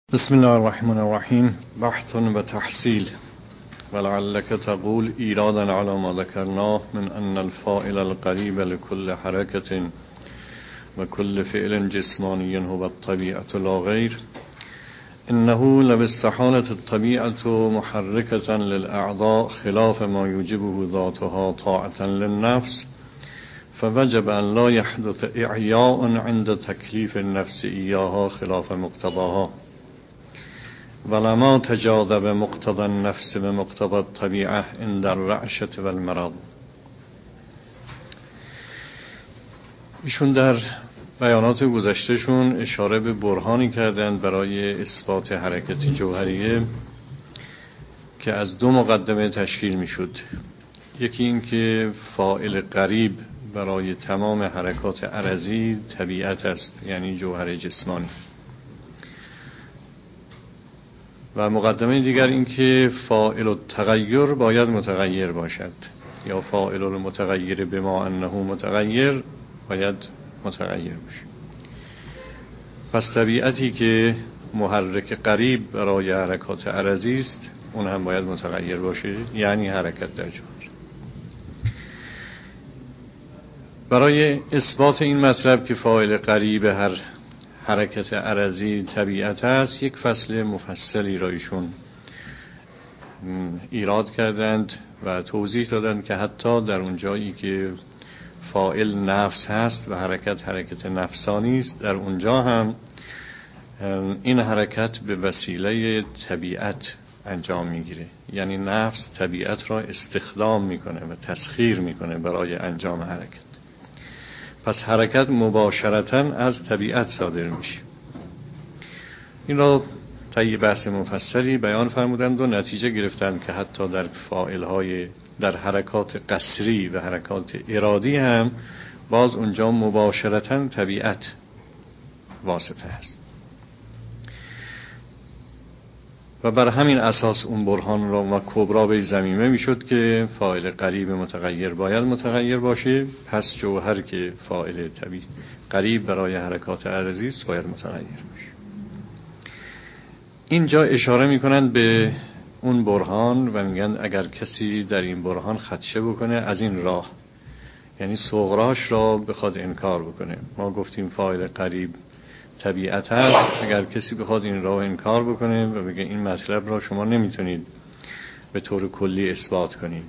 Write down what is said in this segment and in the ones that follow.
بسم الله الرحمن الرحیم. بحث و تحصیل. ولعلك تقول ایرادا على ما ذكرناه من ان الفاعل القريب لكل حركة و كل فعل جسماني هو الطبيعة لا غير. انه لو استحالت الطبيعة محركة للأعضاء خلاف ما يوجبه ذاتها طاعة للنفس فوجب أن لا يحدث إعياء عند تكليف النفس إياها خلاف مقتضاها، ولما تجاذب مقتضى النفس بمقتضى الطبيعة عند الرعشة والمرض. ایشون در بیانات گذشتهشون اشاره به برهانی کردند برای اثبات حرکت جوهریه که از دو مقدمه تشکیل میشد. یکی این که فاعل قریب برای تمام حرکات عرضی طبیعت است، یعنی جوهر جسمانی، و مقدمه دیگر این که فاعل التغیر باید متغیر باشد، یا فاعل المتغیر بما انه متغیر باید متغیر باشد. پس طبیعتی که محرک قریب برای حرکات عرضی است اون هم باید متغیر باشه، یعنی حرکت در جوهر. برای اثبات این مطلب که فاعل قریب هر حرکت عرضی طبیعت است، یک فصل مفصلی را ایشون ایراد کردند و توضیح دادند که حتی در اون جایی که فاعل نفس هست و حرکت نفسانی است، در اونجا هم این حرکت به وسیله طبیعت انجام میگیره، یعنی نفس طبیعت را استخدام میکنه و تسخیر میکنه برای انجام حرکت. پس حرکت مباشرتاً از طبیعت صادر میشه. این را طی بحث مفصلی بیان فرمودند و نتیجه گرفتند که حتی در فاعل‌های در حرکات قصری و حرکات ارادی هم باز اونجا مباشرتاً طبیعت واسطه است. و بر همین اساس اون برهان را و کبرا به زمینه میشد که فاعل قریب متغیر باید متغیر باشه، پس جوهر که فاعل طبیعی قریب برای حرکات عرضی است باید متغیر باشه. اینجا اشاره میکنند به اون برهان و میگن اگر کسی در این برهان خدشه بکنه از این راه، یعنی صغراش را بخواد انکار بکنه. ما گفتیم فاعل قریب طبیعت هست، اگر کسی بخواد این راه انکار بکنه و بگه این مطلب را شما نمیتونید به طور کلی اثبات کنید،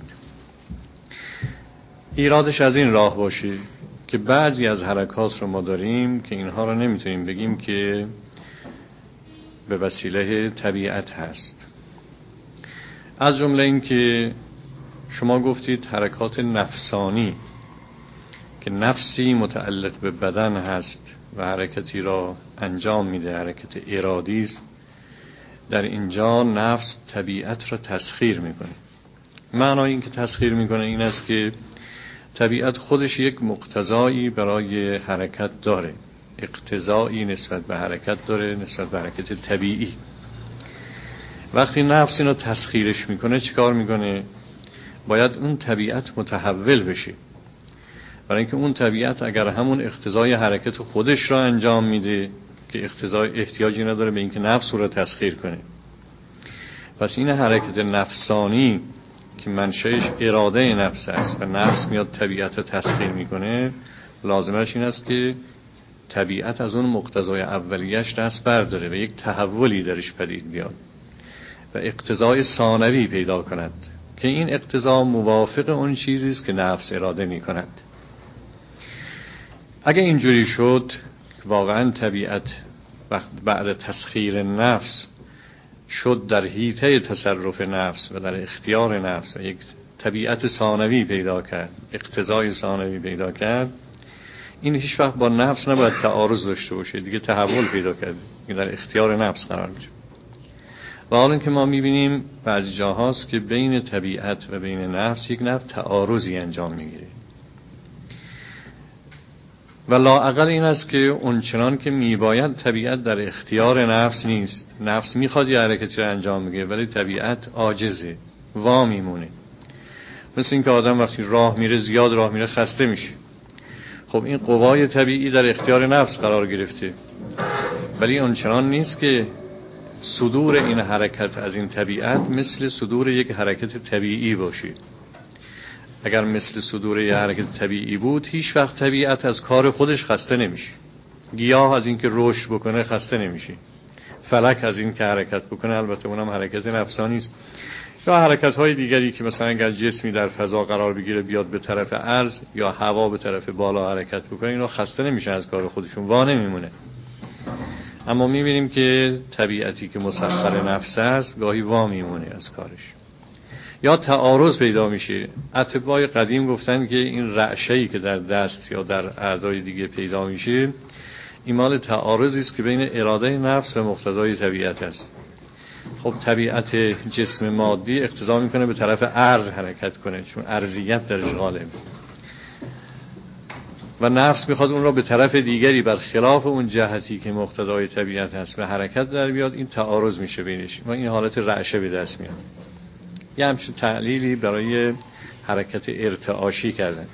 ایرادش از این راه باشه که بعضی از حرکات رو ما داریم که اینها رو نمیتونیم بگیم که به وسیله طبیعت هست. از جمله این که شما گفتید حرکات نفسانی که نفسی متعلق به بدن هست و حرکتی را انجام میده، حرکت ارادی است، در اینجا نفس طبیعت را تسخیر میکنه. معنای این که تسخیر میکنه این است که طبیعت خودش یک مقتضایی برای حرکت داره، اقتضایی نسبت به حرکت داره، نسبت به حرکت طبیعی. وقتی نفس اینو تسخیرش میکنه چیکار میکنه؟ باید اون طبیعت متحول بشه، برای اینکه اون طبیعت اگر همون اقتضای حرکت خودش را انجام میده که احتیاجی نداره به اینکه نفس رو تسخیر کنه. پس این حرکت نفسانی که منشأش اراده نفس است و نفس میاد طبیعت رو تسخیر میکنه، لازمش این است که طبیعت از اون مقتضای اولیش دست برداره و یک تحولی درش پدید بیاد و اقتضای ثانوی پیدا کند که این اقتضا موافق اون چیزی است که نفس اراده میکند. اگه اینجوری شد واقعا طبیعت بعد تسخیر نفس شد در حیطه تصرف نفس و در اختیار نفس و یک طبیعت ثانوی پیدا کرد، اقتضای ثانوی پیدا کرد، این هیچ وقت با نفس نباید تعارض داشته باشه، دیگه تحول پیدا کرد، در اختیار نفس قرار میشه. و حالا که ما میبینیم بعضی جاهاست که بین طبیعت و بین نفس یک نوع تعارضی انجام میگیره و لااقل این است که اونچنان که میباید طبیعت در اختیار نفس نیست. نفس میخواد یه حرکتی رو انجام بگیره ولی طبیعت عاجزه، وا میمونه. مثل این که آدم وقتی راه میره، زیاد راه میره، خسته میشه. خب این قوای طبیعی در اختیار نفس قرار گرفته، ولی اونچنان نیست که صدور این حرکت از این طبیعت مثل صدور یک حرکت طبیعی باشه. اگر مثل صدور یک حرکت طبیعی بود، هیچ وقت طبیعت از کار خودش خسته نمیشه. گیاه از این که رشد بکنه خسته نمیشه، فلک از این که حرکت بکنه، البته اونم حرکت نفسانی است، یا حرکت های دیگری که مثلا اگر جسمی در فضا قرار بگیره بیاد به طرف عرض یا هوا به طرف بالا حرکت بکنه، اینا خسته نمیشن از کار خودشون، وا نمیمونه. اما میبینیم که طبیعتی که مسخر نفس است گاهی وا میمونه از کارش، یا تعارض پیدا میشه. اطبای قدیم گفتن که این رعشه‌ای که در دست یا در اعضای دیگه پیدا میشه، این مال تعارضی است که بین اراده نفس و مقتضای طبیعت است. خب طبیعت جسم مادی اقتضا میکنه به طرف عرض حرکت کنه، چون ارضیت درش غالب، و نفس میخواد اون را به طرف دیگری بر خلاف اون جهتی که مقتضای طبیعت هست به حرکت در بیاد. این تعارض میشه بینش و این حالت رعشه به دست میاد. یه همچین تعلیلی برای حرکت ارتعاشی کردن.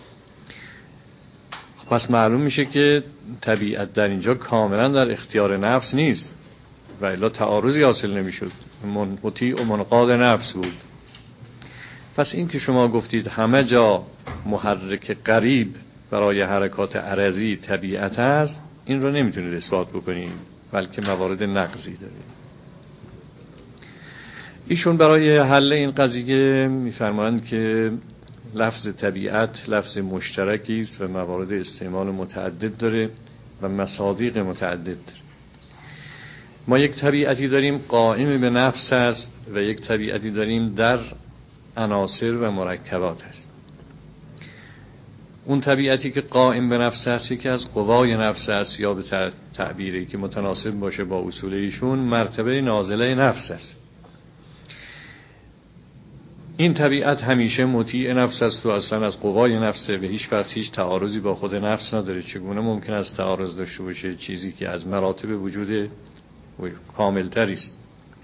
پس معلوم میشه که طبیعت در اینجا کاملا در اختیار نفس نیست، و الا تعارضی حاصل نمیشد، مطیع و منقاد نفس بود. پس این که شما گفتید همه جا محرک قریب برای حرکات عرضی طبیعت هست، این رو نمیتونید اثبات بکنید، بلکه موارد نقضی داره. ایشون برای حل این قضیه میفرمایند که لفظ طبیعت لفظ مشترکی است و موارد استعمال متعدد داره و مصادیق متعدد داره. ما یک طبیعتی داریم قائم به نفس است و یک طبیعتی داریم در عناصر و مرکبات است. اون طبیعتی که قائم به نفس است که از قوای نفس است، یا به تعبیری که متناسب باشه با اصول ایشون مرتبه نازله نفس است. این طبیعت همیشه مطیع نفس است و اصلا از قوای نفسه و هیچ وقت هیچ تعارضی با خود نفس نداره. چگونه ممکن است تعارض داشته باشه چیزی که از مراتب وجود کاملتری است؟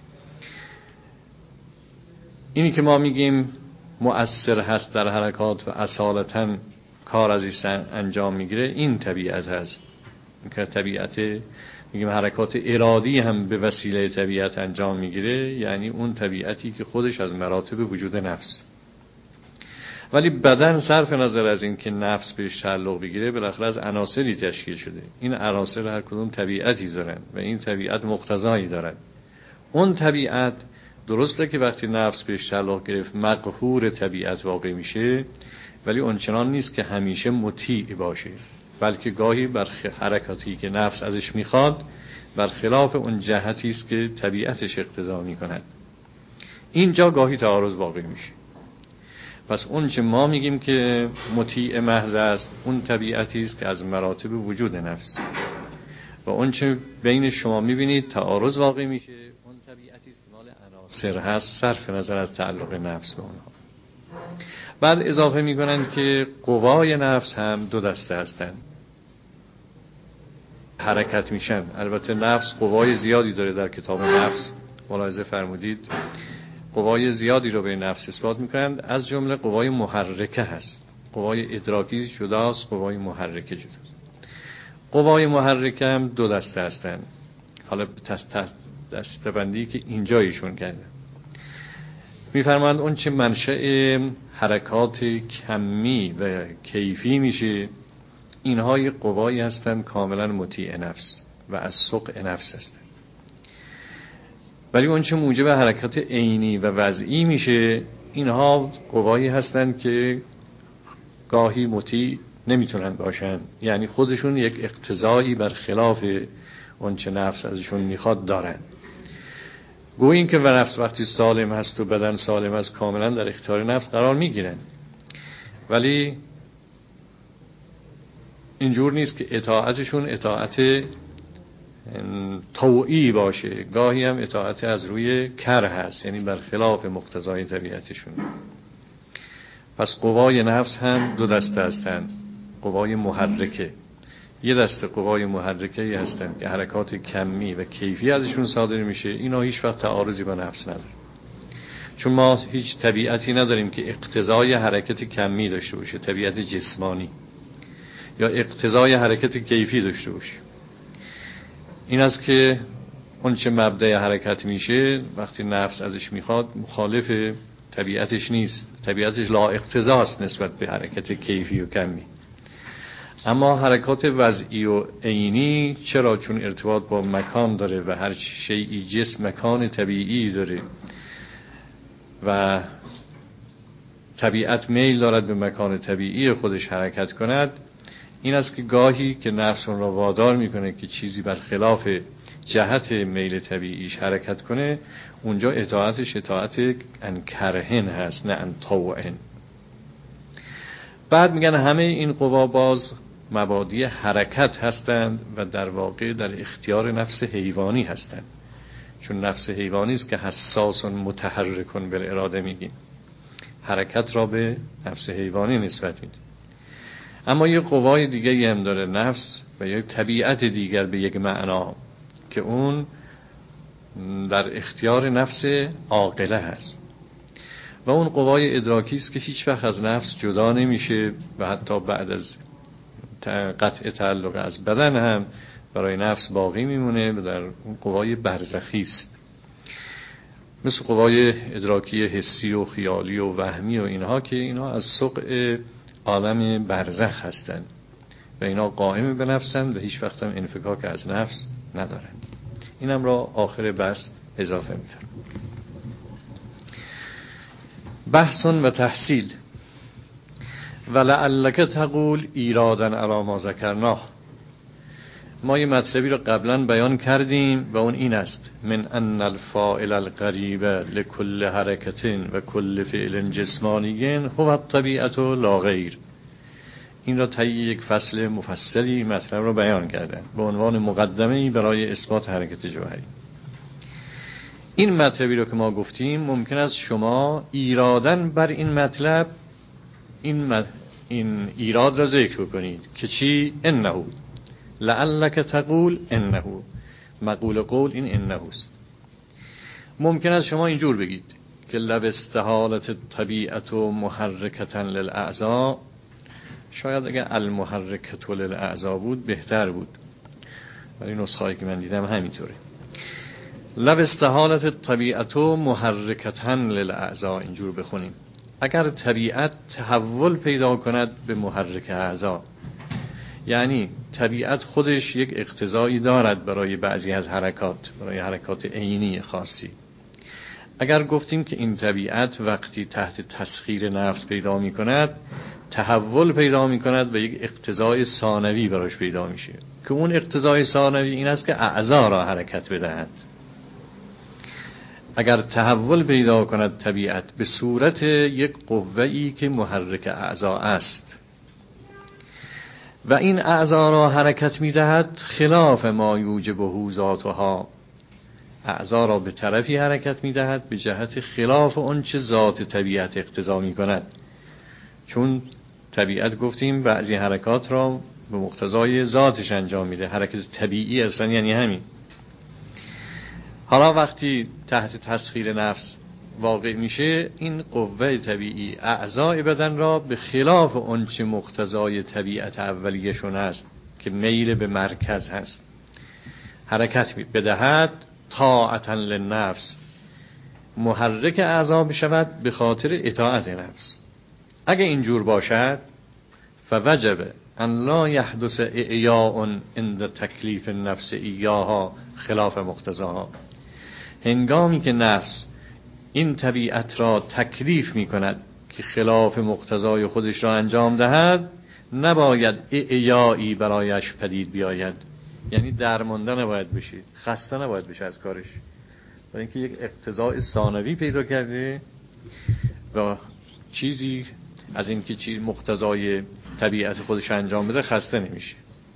اینی که ما میگیم مؤثر هست در حرکات و اصالتاً کار از این انجام میگیره، این طبیعت هست. که طبیعت میگیم حرکات ارادی هم به وسیله طبیعت انجام میگیره، یعنی اون طبیعتی که خودش از مراتب وجود نفس. ولی بدن صرف نظر از این که نفس بهش تعلق بگیره بالاخره از عناصری تشکیل شده. این عناصر هر کدوم طبیعتی دارن و این طبیعت مقتضایی دارن. اون طبیعت درسته که وقتی نفس بهش تعلق گرفت مقهور طبیعت واقع میشه، ولی اونچنان نیست که همیشه مطیع باشه، بلکه گاهی بر حرکاتی که نفس ازش میخواد بر خلاف اون جهتی است که طبیعتش اقتضا میکند. اینجا گاهی تعارض واقع میشه. پس اون چه ما میگیم که مطیع محض است، اون طبیعتی است که از مراتب وجود نفس، و اون چه بین شما میبینید تعارض واقع میشه، اون طبیعتی است که مال عناصر هست صرف نظر از تعلق نفس به اونها. بعد اضافه میکنند که قوای نفس هم دو دسته هستند، حرکت میشن. البته نفس قوای زیادی داره، در کتاب نفس ملاحظه فرمودید قوای زیادی رو به نفس اثبات میکنند، از جمله قوای محرکه هست. قوای ادراکی جداست، قوای محرکه جداست. قوای محرکه هم دو دسته هستند. حالا دسته‌بندی که اینجا ایشون کرده میفرمایند اون چه منشأ حرکات کمی و کیفی میشه، اینها یک قوایی هستند کاملا مطیع نفس و از سقع نفس هستند. ولی اون چه موجب حرکات عینی و وضعی میشه، اینها قوایی هستند که گاهی مطیع نمیتونن باشن، یعنی خودشون یک اقتضایی بر خلاف اون چه نفس ازشون میخواد دارن. گویا این که و نفس وقتی سالم هست و بدن سالم هست کاملا در اختیار نفس قرار میگیرن، ولی اینجور نیست که اطاعتشون اطاعت طوعی باشه، گاهی هم اطاعت از روی کر هست، یعنی بر خلاف مقتضای طبیعتشون. پس قوای نفس هم دو دسته هستند. قوای محرکه، یه دسته قوای محرکه‌ای هستند که حرکات کمی و کیفی ازشون صادر میشه، اینا هیچ وقت تعارضی با نفس نداره، چون ما هیچ طبیعتی نداریم که اقتضای حرکت کمی داشته باشه، طبیعت جسمانی، یا اقتضای حرکت کیفی داشته باشه. این است که اون چه مبدأ حرکت میشه وقتی نفس ازش میخواد مخالف طبیعتش نیست، طبیعتش لا اقتضاست نسبت به حرکت کیفی و کمی. اما حرکات وضعی و عینی چرا؟ چون ارتباط با مکان داره و هر شیئی جسم مکان طبیعی داره و طبیعت میل دارد به مکان طبیعی خودش حرکت کند. این است که گاهی که نفس اون را وادار میکنه که چیزی برخلاف جهت میل طبیعیش حرکت کنه، اونجا اطاعتش اطاعت ان کرهن هست نه ان طوعن. بعد میگن همه این قوا باز مبادی حرکت هستند و در واقع در اختیار نفس حیوانی هستند، چون نفس حیوانی است که حساس متحرکن بالاراده میگیم، حرکت را به نفس حیوانی نسبت میدیم. اما یه قوای دیگه هم داره نفس و یک طبیعت دیگر به یک معنا که اون در اختیار نفس عاقله هست و اون قوای ادراکی است که هیچ وقت از نفس جدا نمیشه و حتی بعد از قطع تعلق از بدن هم برای نفس باقی میمونه و در اون قوای برزخی است، مثل قوای ادراکی حسی و خیالی و وهمی و اینها که اینها از سقع عالم برزخ هستند و اینا قائم به نفسند و هیچ وقت هم انفکاک از نفس ندارند. اینم را آخر بحث اضافه می‌کنم. بحث و تحصیل. ولعلک تقول ایرادا علی ما ذکرناه. ما یه مطلبی رو قبلا بیان کردیم و اون این است: من ان الفاعل القریب لكل حرکت و کل فعل جسمانی هو الطبیعت لا غیر. این را طی یک فصل مفصلی مطلب رو بیان کردن به عنوان مقدمه‌ای برای اثبات حرکت جوهری. این مطلبی رو که ما گفتیم ممکن است شما ایرادن بر این مطلب این ایراد را ذکر کنید که چی؟ انه لعلک تقول انه، مقول قول این انه است. ممکن است شما اینجور بگید که لو استحالت طبیعت محرکتا للاعضاء، شاید اگر المحرکت للاعضاء بود بهتر بود، ولی نسخه‌ای که من دیدم همینطوره. لو استحالت طبیعت محرکتا للاعضاء اینجور بخونیم. اگر طبیعت تحول پیدا کند به محرک اعضا، یعنی طبیعت خودش یک اقتضایی دارد برای بعضی از حرکات، برای حرکات عینی خاصی، اگر گفتیم که این طبیعت وقتی تحت تسخیر نفس پیدا می کند تحول پیدا می کند و یک اقتضای ثانوی براش پیدا میشه که اون اقتضای ثانوی این است که اعضا را حرکت بدهد. اگر تحول پیدا کند طبیعت به صورت یک قوه‌ای که محرک اعضا است و این اعضا را حرکت می‌دهد خلاف ما یوجبه ذاتها، اعضا را به طرفی حرکت می‌دهد به جهت خلاف اون چه ذات طبیعت اقتضا می‌کند، چون طبیعت گفتیم بعضی حرکات را به مقتضای ذاتش انجام میده، حرکت طبیعی اصلا یعنی همین. حالا وقتی تحت تسخیر نفس واقع میشه این قوه طبیعی اعضای بدن را به خلاف اون چه مقتضای طبیعت اولیه‌شون است که میل به مرکز هست حرکت بدهد، طاعتا للنفس، محرک اعضا بشود به خاطر اطاعت نفس. اگه اینجور باشد فوجب ان لا يحدث اعیاء عند تکلیف النفس ایاها خلاف مقتضاها. هنگامی که نفس این طبیعت را تکلیف می کند که خلاف مقتضای خودش را انجام دهد، نباید اعیایی برایش پدید بیاید، یعنی درمانده نباید بشه، خسته نباید بشه از کارش، برای اینکه یک اقتضای ثانوی پیدا کرده و چیزی از اینکه چیز مقتضای طبیعت خودش انجام بده خسته نمیشه.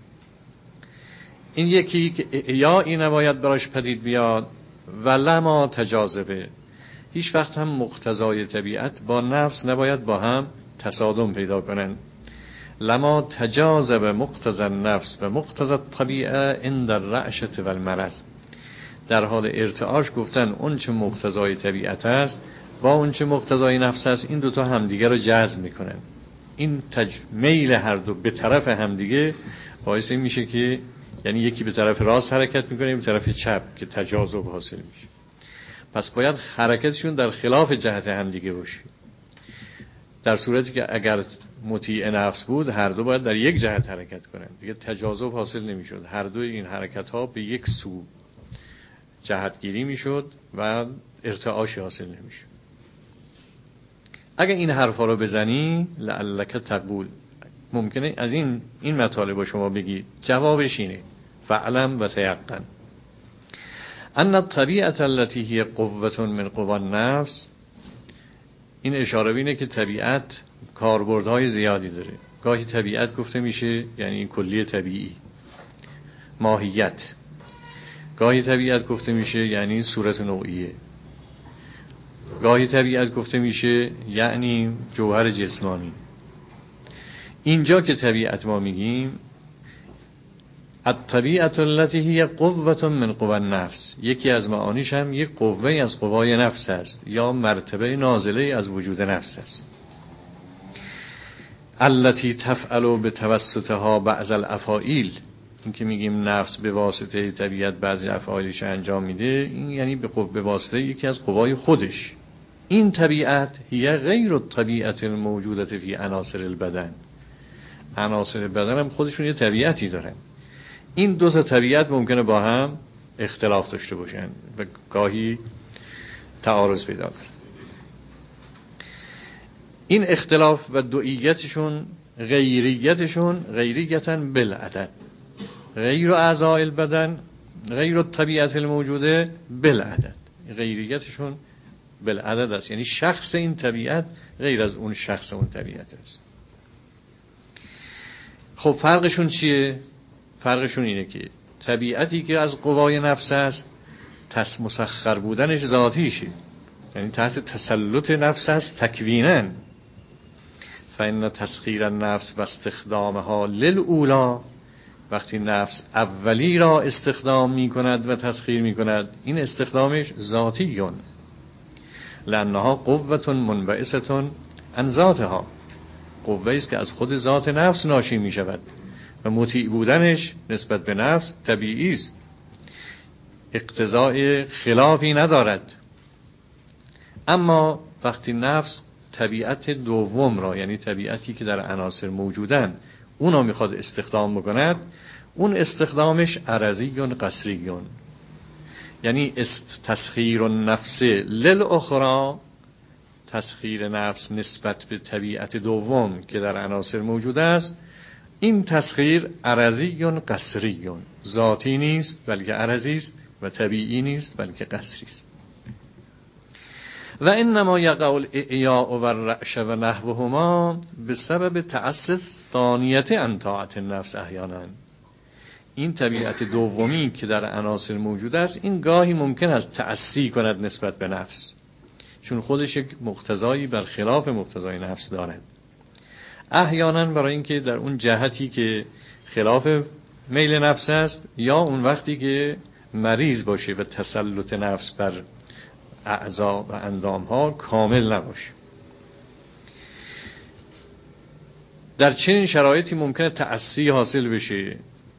این یکی که اعیایی نباید براش پدید بیاد و لما تجاذبه، هیچ وقت هم مقتضای طبیعت با نفس نباید با هم تصادم پیدا کنند. لما تجاذب مقتضى النفس و مقتضى الطبیعه عند الرعشه و المرض، در حال ارتعاش گفتن اون چه مقتضای طبیعت است با اون چه مقتضای نفس است، این دوتا همدیگه رو جذب میکنن. این میل هر دو به طرف همدیگه باعث میشه که یعنی یکی به طرف راست حرکت میکنه، یکی به طرف چپ که تجاذب حاصل میشه. پس باید حرکتشون در خلاف جهت هم دیگه باشه. در صورتی که اگر مطیع نفس بود هر دو باید در یک جهت حرکت کنن، دیگه تجاذب حاصل نمیشد. هر دو این حرکت ها به یک سو جهتگیری میشد و ارتعاشی حاصل نمیشد. اگر این حرفا رو بزنی لعلک تقبول، ممکنه از این مطالب با شما بگی جوابش اینه فعلم و تیقن ان الطبیعه التي هي قوة من قوى النفس. این اشاره بینه که طبیعت کاربردهای زیادی داره. گاهی طبیعت گفته میشه یعنی این کلی طبیعی، ماهیت. گاهی طبیعت گفته میشه یعنی صورت نوعیه. گاهی طبیعت گفته میشه یعنی جوهر جسمانی. اینجا که طبیعت ما میگیم الطبیعه التي هي قوة من قوى النفس، یکی از معانیش هم یک قوه از قوای نفس است یا مرتبه نازله از وجود نفس است. التي تفعل بتوسطها بعض الافاعیل، این که میگیم نفس به واسطه طبیعت بعضی افعالش انجام میده، این یعنی به واسطه یکی از قوای خودش. این طبیعت هي غیر الطبیعه الموجوده فی عناصر البدن. عناصر بدن هم خودشون یه طبیعتی دارن. این دو تا طبیعت ممکنه با هم اختلاف داشته باشن و گاهی تعارض پیدا کنن. این اختلاف و دوئیتشون غیریتاً بالعدد، غیر اعضاء البدن غیر الطبیعت الموجوده بالعدد. غیریتشون بالعدد است، یعنی شخص این طبیعت غیر از اون شخص اون طبیعت است. خب فرقشون چیه؟ فرقشون اینه که طبیعتی که از قوای نفس است مسخر بودنش ذاتیشه، یعنی تحت تسلط نفس است تکویناً. فإن تسخیر النفس و استخدامها للأولی، وقتی نفس اولی را استخدام می کند و تسخیر می کند این استخدامش ذاتیون، لأنها قوة منبعثة عن ذاتها، قوه است که از خود ذات نفس ناشی می شود و مطیع بودنش نسبت به نفس طبیعی است، اقتضای خلافی ندارد. اما وقتی نفس طبیعت دوم را، یعنی طبیعتی که در عناصر موجودن، اونا میخواد استخدام بکند، اون استخدامش عرضیون قصریون، یعنی تسخیر النفس للأخرى، تسخیر نفس نسبت به طبیعت دوم که در عناصر موجود است، این تسخیر عرضیون قصریون، ذاتی نیست بلکه عرضی است و طبیعی نیست بلکه قصری است. و انما یقع الاعیاء و الرعش و نحوهما بسبب تعسف ثانیت عن طاعت النفس احیانا. این طبیعت دومی که در عناصر موجود است این گاهی ممکن است تعصی کند نسبت به نفس، چون خودش یک مقتضایی برخلاف مقتضای نفس دارد. احیانا برای اینکه در اون جهتی که خلاف میل نفس است، یا اون وقتی که مریض باشه و تسلط نفس بر اعضا و اندامها کامل نباشه. در چنین شرایطی ممکنه تعصی حاصل بشه.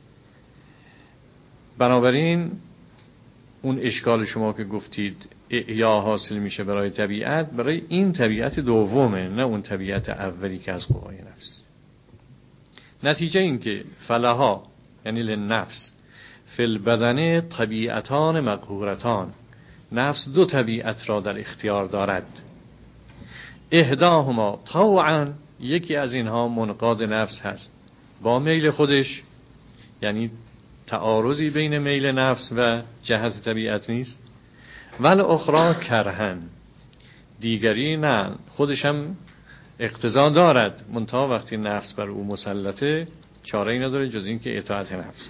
بنابراین اون اشکال شما که گفتید اعیا حاصل میشه برای طبیعت، برای این طبیعت دومه، نه اون طبیعت اولی که از قوای نفس. نتیجه این که فلها یعنی لنفس فی البدن طبیعتان مقهورتان، نفس دو طبیعت را در اختیار دارد. احداهما طوعا، یکی از اینها منقاد نفس هست با میل خودش، یعنی تعارضی بین میل نفس و جهت طبیعت نیست. ول اخرى کرهن، دیگری نه، خودش هم اقتضا دارد، منتها وقتی نفس بر او مسلطه چاره‌ای نداره جز این که اطاعت نفس.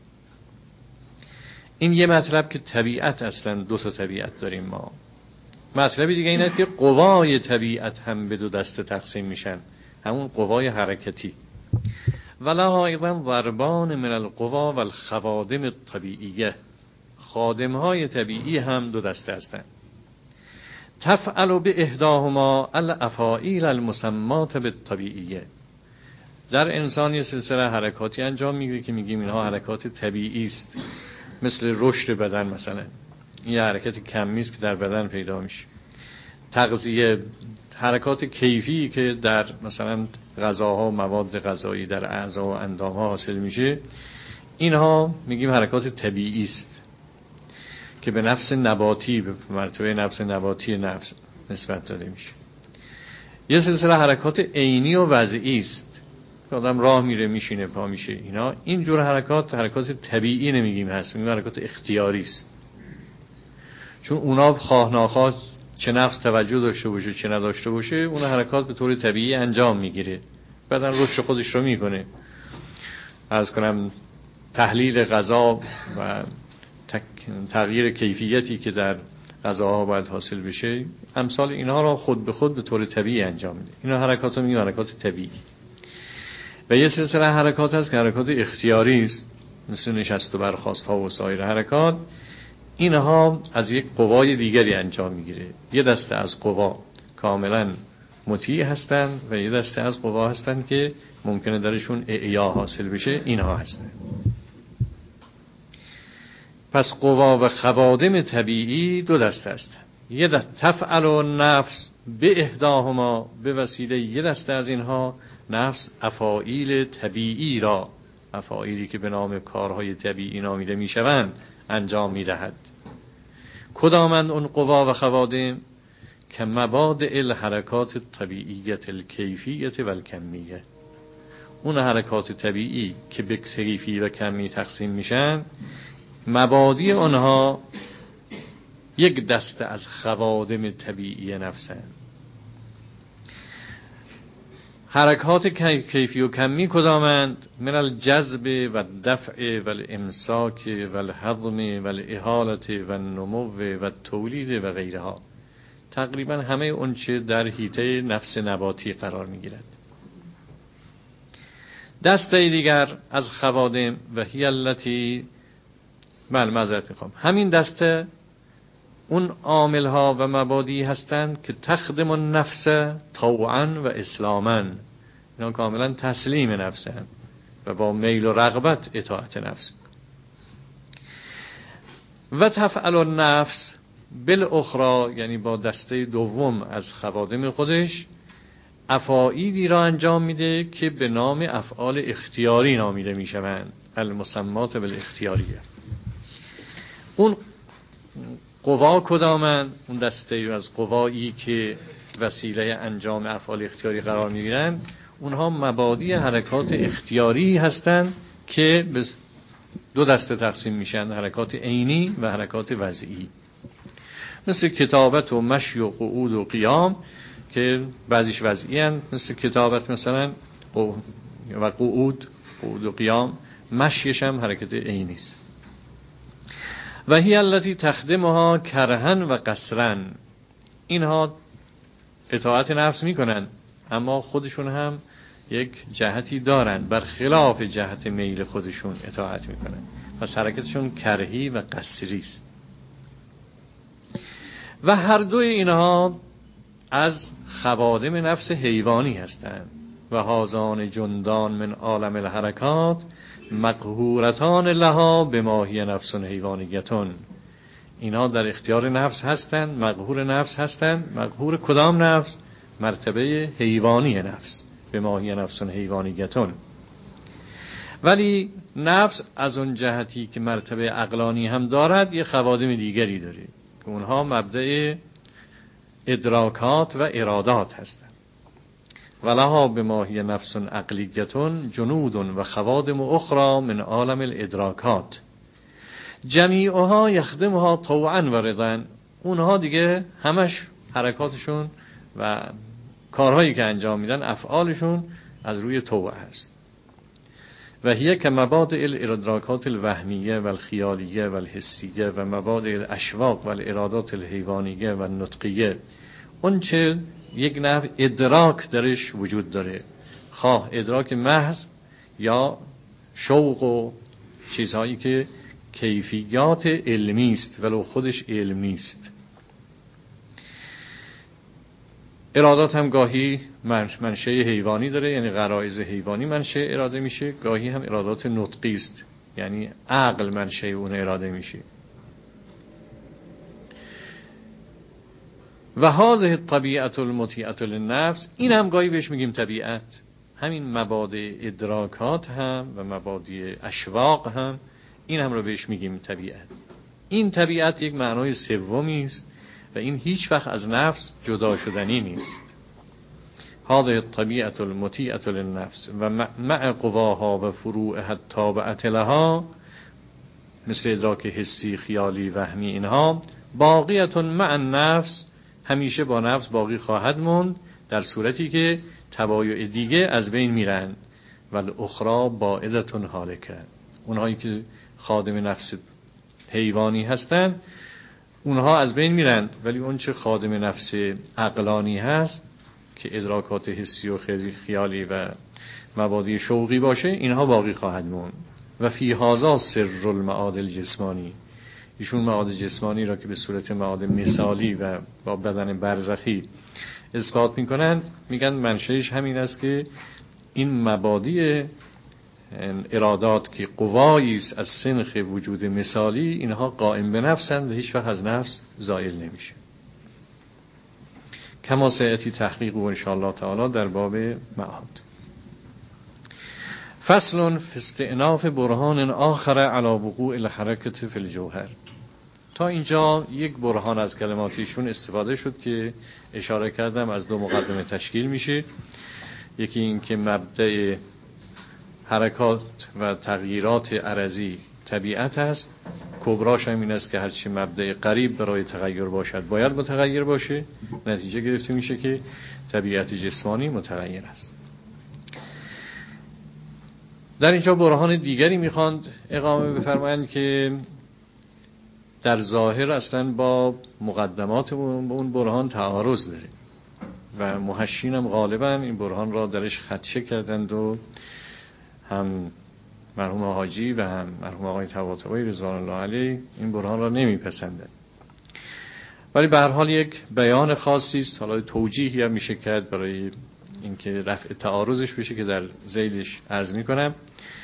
این یه مطلب که طبیعت اصلا دو تا طبیعت داریم ما. مطلب دیگه اینه که قوای طبیعت هم به دو دسته تقسیم میشن، همون قوای حرکتی. ولها ایضا ضربان من القوا والخوادم الطبیعیه، خادمهای طبیعی هم دو دسته هستند. تفعل به احداهما الافاعیل المسمات بالطبیعیه، در انسان یه سلسله حرکاتی انجام میگیره که میگیم اینها حرکات طبیعی است، مثل رشد بدن مثلا، این یه حرکت کمی است که در بدن پیدا میشه. تغذیه، حرکات کیفی که در مثلا غذاها و مواد غذایی در اعضا و اندامها حاصل میشه، اینها میگیم حرکات طبیعی است که به نفس نباتی، به مرتبه نفس نباتی نفس نسبت داده میشه. یه سلسله حرکات عینی و وضعی است که آدم راه میره، میشینه، پا میشه، اینا اینجور حرکات طبیعی نمیگیم هست، میگیم حرکات اختیاری است، چون اونا خواه ناخواه چه نفس توجه داشته باشه چه نداشته باشه، اون حرکات به طور طبیعی انجام میگیره، بدن رشد خودش رو میکنه. عرض کنم تحلیل غذا و تغییر کیفیتی که در غذاها باید حاصل بشه، امثال اینها را خود به خود به طور طبیعی انجام میده. اینا حرکات رو میگیم حرکات طبیعی. و یه سلسله حرکات هست که حرکات اختیاری است، مثل نشست و برخاست ها و سایر حرکات. اینها از یک قوای دیگری انجام میگیره. یه دسته از قوا کاملا مطیع هستند و یه دسته از قوا هستند که ممکنه درشون اعیا حاصل بشه، اینها هستند. پس قوا و خوادم طبیعی دو دسته هستند. یه دسته تفعل نفس به احداهما، به وسیله یه دسته از اینها نفس افاعیل طبیعی را، افاعیلی که به نام کارهای طبیعی نامیده میشوند، انجام میدهد. کدامند اون قوا و خوادم؟ که مبادئ الحرکات طبیعیت الکیفیت و الکمیه، اون حرکات طبیعی که به کیفی و کمی تقسیم میشن، مبادی آنها یک دسته از خوادم طبیعی نفسن. حرکات کیفی و کمی کدامند؟ من الجذب و الدفع و الامساک و الهضم و الاحالة و النمو و التولید و غیرها، تقریبا همه اون چه در حیطه نفس نباتی قرار میگیرد. دسته دیگر از خوادم و هی التی، معذرت میخوام، همین دسته اون عامل ها و مبادی هستند که تخدم النفس طوعا و اسلاما، اینا کاملا تسلیم نفسند و با میل و رغبت اطاعت نفس. و تفعل النفس بالاخرى، یعنی با دسته دوم از خوادم خودش افعالی را انجام میده که به نام افعال اختیاری نامیده میشوند، المسمات بالاختیاریه. اون قوا کدامند؟ اون دسته از قوایی که وسیله انجام افعال اختیاری قرار میگیرند، اونها مبادی حرکات اختیاری هستند که به دو دسته تقسیم میشن، حرکات عینی و حرکات وضعی، مثل کتابت و مشی و قعود و قیام که بعضیش وضعی هستند، مثل کتابت مثلا و قعود و قیام، مشیش هم حرکت عینی است. و هی التی تخدمها کرهن و قصرن، اینها اطاعت نفس میکنن اما خودشون هم یک جهتی دارن، برخلاف جهت میل خودشون اطاعت میکنن، پس حرکتشون کرهی و قصری است. و هر دوی اینها از خوادم نفس حیوانی هستند. و هازان جندان من عالم الحرکات مقهورتان لها بماهی نفس حیوانیتون، اینها در اختیار نفس هستند، مقهور نفس هستند. مقهور کدام نفس؟ مرتبه حیوانی نفس، بماهی نفس حیوانیتون. ولی نفس از اون جهتی که مرتبه عقلانی هم دارد، یه خوادم دیگری داره که اونها مبدأ ادراکات و ارادات هستند. ولها بماهی نفس عقلیتون جنود و خوادم اخرى من عالم الادراکات جمیعها یخدمها طوعا و رضا، اونها دیگه همش حرکاتشون و کارهایی که انجام میدن افعالشون از روی طوع هست. و هی که مبادئ الادراکات الوهمیه و الخیالیه و الحسیه و مبادئ الاشواق و الارادات الحیوانیه و النطقیه، اون چه یک نوع ادراک درش وجود داره، خواه ادراک محض یا شوق و چیزهایی که کیفیات علمی است ولو خودش علم نیست. ارادات هم گاهی منشأ حیوانی داره، یعنی غرایز حیوانی منشأ اراده میشه، گاهی هم ارادات نطقی است، یعنی عقل منشأ اون اراده میشه. و هذه الطبیعة المطیعة للنفس، این هم گاهی بهش میگیم طبیعت. همین مبادئ ادراکات هم و مبادئ اشواق هم، این هم رو بهش میگیم طبیعت. این طبیعت یک معنای سومی است و این هیچ وقت از نفس جدا شدنی نیست. هذه الطبیعة المطیعة للنفس و مع قواها و فروعها التابعة لها، مثل ادراک حسی، خیالی، وهمی، اینها باقیة مع النفس، همیشه با نفس باقی خواهد موند، در صورتی که تبایع دیگه از بین میرن. والاخرى بائدة هالکه، اونهایی که خادم نفس حیوانی هستن اونها از بین میرن، ولی اون چه خادم نفس عقلانی هست که ادراکات حسی و خیالی و مبادی شوقی باشه، اینها باقی خواهد موند. و فی هذا سر المعاد الجسمانی، ایشون معاد جسمانی را که به صورت معاد مثالی و با بدن برزخی اثبات میکنند، میگن منشأش همین است که این مبادی ارادات که قوایی است از سنخ وجود مثالی، اینها قائم به نفسند و هیچ وقت از نفس زائل نمیشه. کما سیأتی تحقیق و انشاءالله تعالی در باب معاد. فصل فی استئناف برهان آخر علی وقوع الحرکة فی الجوهر. تا اینجا یک برهان از کلماتیشون استفاده شد که اشاره کردم از دو مقدمه تشکیل میشه. یکی این که مبدأ حرکات و تغییرات عرضی طبیعت است، کبراش هم این است که هرچی مبدأ قریب برای تغییر باشد باید متغیر باشه. نتیجه گرفته میشه که طبیعت جسمانی متغیر است. در اینجا برهان دیگری میخواند اقامه بفرمایند که در ظاهر اصلا با مقدمات اون برهان تعارض داره و محشین هم غالبا این برهان را درش خدشه کردند و هم مرحوم حاجی و هم مرحوم آقای طباطبایی رضوان الله علیه این برهان را نمیپسندند. ولی به هر حال یک بیان خاصی است، حالا توجیهی هم میشه کرد برای اینکه رفع تعارضش بشه که در ذیلش عرض میکنم.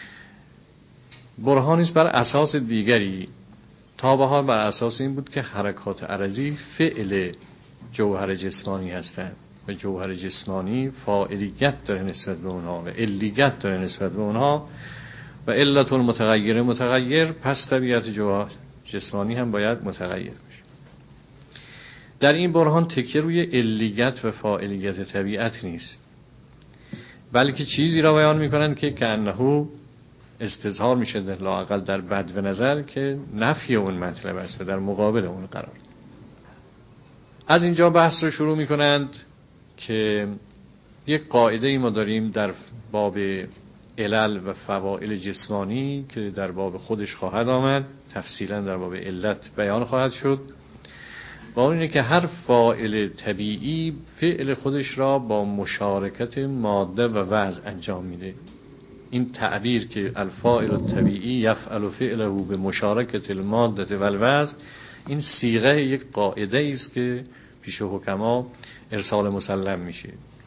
برهانی است بر اساس دیگری. تا به حال بر اساس این بود که حرکات عرضی فعل جوهر جسمانی هستند و جوهر جسمانی فاعلیت داره نسبت به اونها و علیت داره نسبت به اونها و علت المتغیر متغیر، پس طبیعت جوهر جسمانی هم باید متغیر بشه. در این برهان تکیه روی علیت و فاعلیت طبیعت نیست، بلکه چیزی را بیان میکنند که کأنه استظهار میشه لااقل در بد و نظر که نفی اون مطلب است و در مقابل اون قرار. از اینجا بحث رو شروع میکنند که یک قاعده ای ما داریم در باب علل و فواعل جسمانی که در باب خودش خواهد آمد، تفصیلا در باب علت بیان خواهد شد، و اون اینه که هر فاعل طبیعی فعل خودش را با مشارکت ماده و وضع انجام میده. این تعبیر که الفاعل الطبیعی یفعل فعله به مشارکت الماده و الوضع، این صیغه یک قاعده است که پیش حکما ارسال مسلم میشه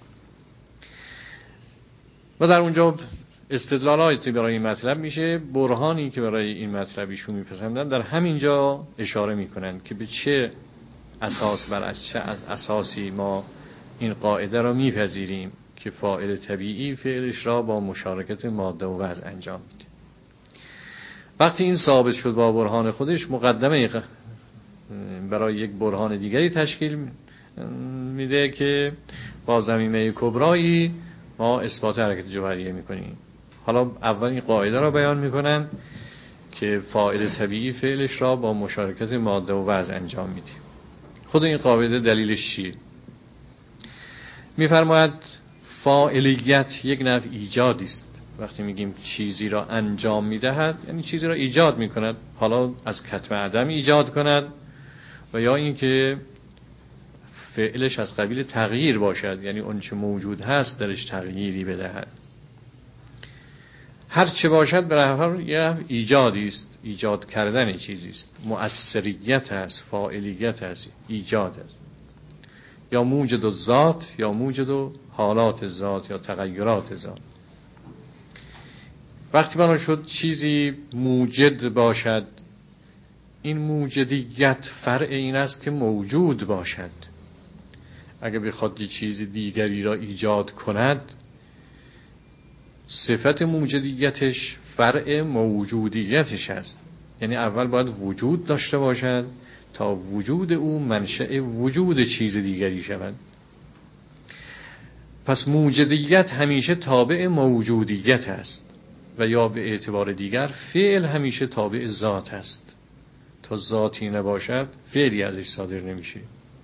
و در اونجا استدلالاتی برای این مطلب میشه. برهانی که برای این مطلب ایشون میپسندن در همینجا اشاره میکنن که به چه اساس، بر چه اساسی ما این قاعده را میپذیریم که فاعل طبیعی فعلش را با مشارکت ماده و وضع انجام میده. وقتی این ثابت شد با برهان خودش، مقدمه برای یک برهان دیگری تشکیل میده که با ضمیمه کبرایی ما اثبات حرکت جوهریه میکنیم. حالا اول این قاعده را بیان میکنن که فاعل طبیعی فعلش را با مشارکت ماده و وضع انجام میده. خود این قاعده دلیلش چیه؟ میفرماید فاعلیت یک نوع ایجادی است. وقتی میگیم چیزی را انجام میدهد یعنی چیزی را ایجاد میکند، حالا از کتم عدم ایجاد کند و یا اینکه فعلش از قبیل تغییر باشد، یعنی اون چه موجود هست درش تغییری بدهد. هر چه باشد به هر حال یه ایجادی است، ایجاد کردن چیزی است، مؤثریت است، فاعلیت است، ایجاد است. یا موجد الذات یا موجد حالات ذات یا تغیرات ذات. وقتی بنا شد چیزی موجد باشد، این موجدیت فرع این است که موجود باشد. اگر بخواد یه چیز دیگری را ایجاد کند، صفت موجدیتش فرع موجودیتش است. یعنی اول باید وجود داشته باشد تا وجود او منشأ وجود چیز دیگری شود. پس موجدیت همیشه تابع موجودیت است و یا به اعتبار دیگر فعل همیشه تابع ذات است. تا ذاتی نباشد فعلی ازش صادر نمیشه.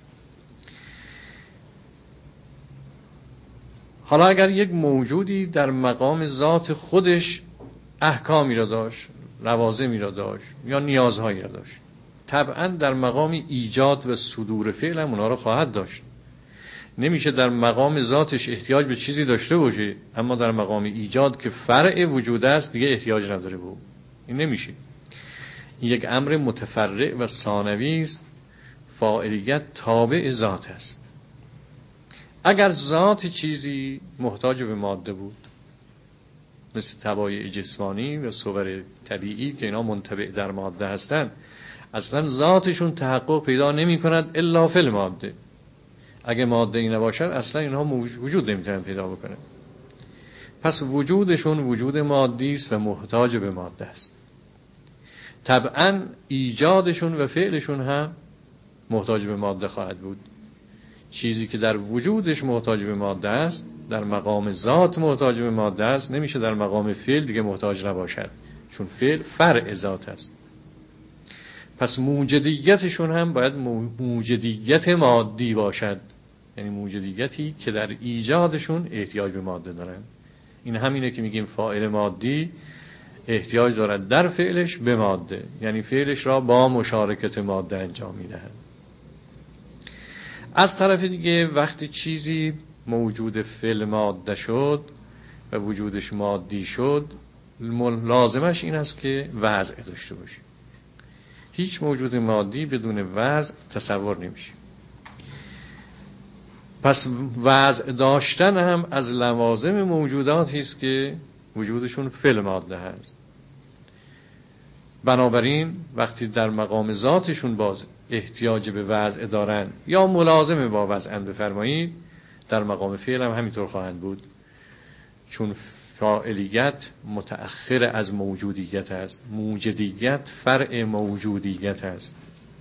حالا اگر یک موجودی در مقام ذات خودش احکامی را داشت، لوازمی را داشت یا نیازهایی را داشت، طبعا در مقام ایجاد و صدور فعل هم اونها را خواهد داشت. نمیشه در مقام ذاتش احتیاج به چیزی داشته باشه اما در مقام ایجاد که فرع وجود است دیگه احتیاج نداره به او. این نمیشه. این یک امر متفرع و ثانوی است. فاعلیت تابع ذات است. اگر ذات چیزی محتاج به ماده بود، مثل طبایع جسمانی و صور طبیعی که اینا منطبع در ماده هستند، اصلا ذاتشون تحقق پیدا نمی کند الا فی الماده. اگه ماده ای نباشد اصلا اینها وجود نمیتونن پیدا بکنن. پس وجودشون وجود مادی است و محتاج به ماده است. طبعا ایجادشون و فعلشون هم محتاج به ماده خواهد بود. چیزی که در وجودش محتاج به ماده است، در مقام ذات محتاج به ماده است، نمیشه در مقام فعل دیگه محتاج نباشد، چون فعل فرع ذات است. پس موجدیتشون هم باید موجدیت مادی باشد، یعنی موجدیتی که در ایجادشون احتیاج به ماده دارن. این همینه که میگیم فاعل مادی احتیاج دارد در فعلش به ماده، یعنی فعلش را با مشارکت ماده انجام میدهد. از طرف دیگه وقتی چیزی موجود فعل ماده شد و وجودش مادی شد، لازمش این است که وضع داشته باشه. هیچ موجود مادی بدون وضع تصور نمیشه. پس وضع داشتن هم از لوازم موجوداتی است که وجودشون فعل ماده هست. بنابراین وقتی در مقام ذاتشون باز احتیاج به وضع دارن یا ملازم با وضع بفرمایید، در مقام فعل هم همینطور خواهند بود، چون فاعلیت متأخر از موجودیت است. موجدیت فرع موجودیت است.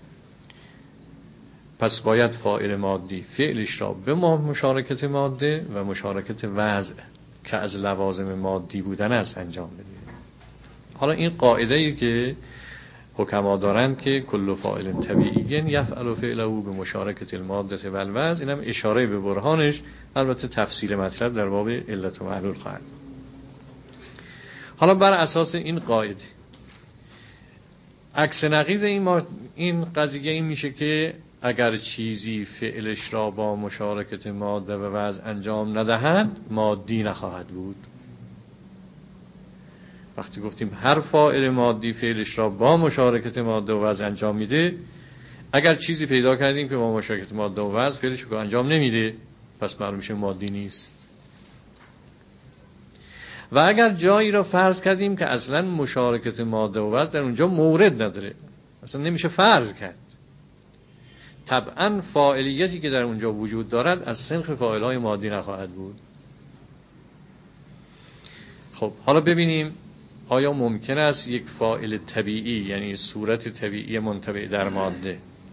پس باید فاعل مادی فعلش را به مشارکت ماده و مشارکت وضع که از لوازم مادی بودن است انجام بده. حالا این قاعده‌ای که حکما دارند که کل فاعل طبیعی یفعل فعله به مشارکت الماده و الوضع، اینم اشاره به برهانش، البته تفصیل مطلب در باب علت و معلول خواهد. حالا بر اساس این قاعده عکس نقیض این قضیه این میشه که اگر چیزی فعلش را با مشارکت ماده و وضع انجام ندهند مادی نخواهد بود. وقتی گفتیم هر فاعل مادی فعلش را با مشارکت ماده و وضع انجام میده، اگر چیزی پیدا کردیم که با مشارکت ماده و وضع فعلش رو انجام نمیده، پس معلوم میشه مادی نیست. و اگر جایی را فرض کردیم که اصلا مشارکت ماده و وضع در اونجا مورد نداره، اصلا نمیشه فرض کرد، طبعا فاعلیتی که در اونجا وجود دارد از صنف فاعل‌های مادی نخواهد بود. خب حالا ببینیم آیا ممکن است یک فاعل طبیعی، یعنی صورت طبیعی منطبع در ماده،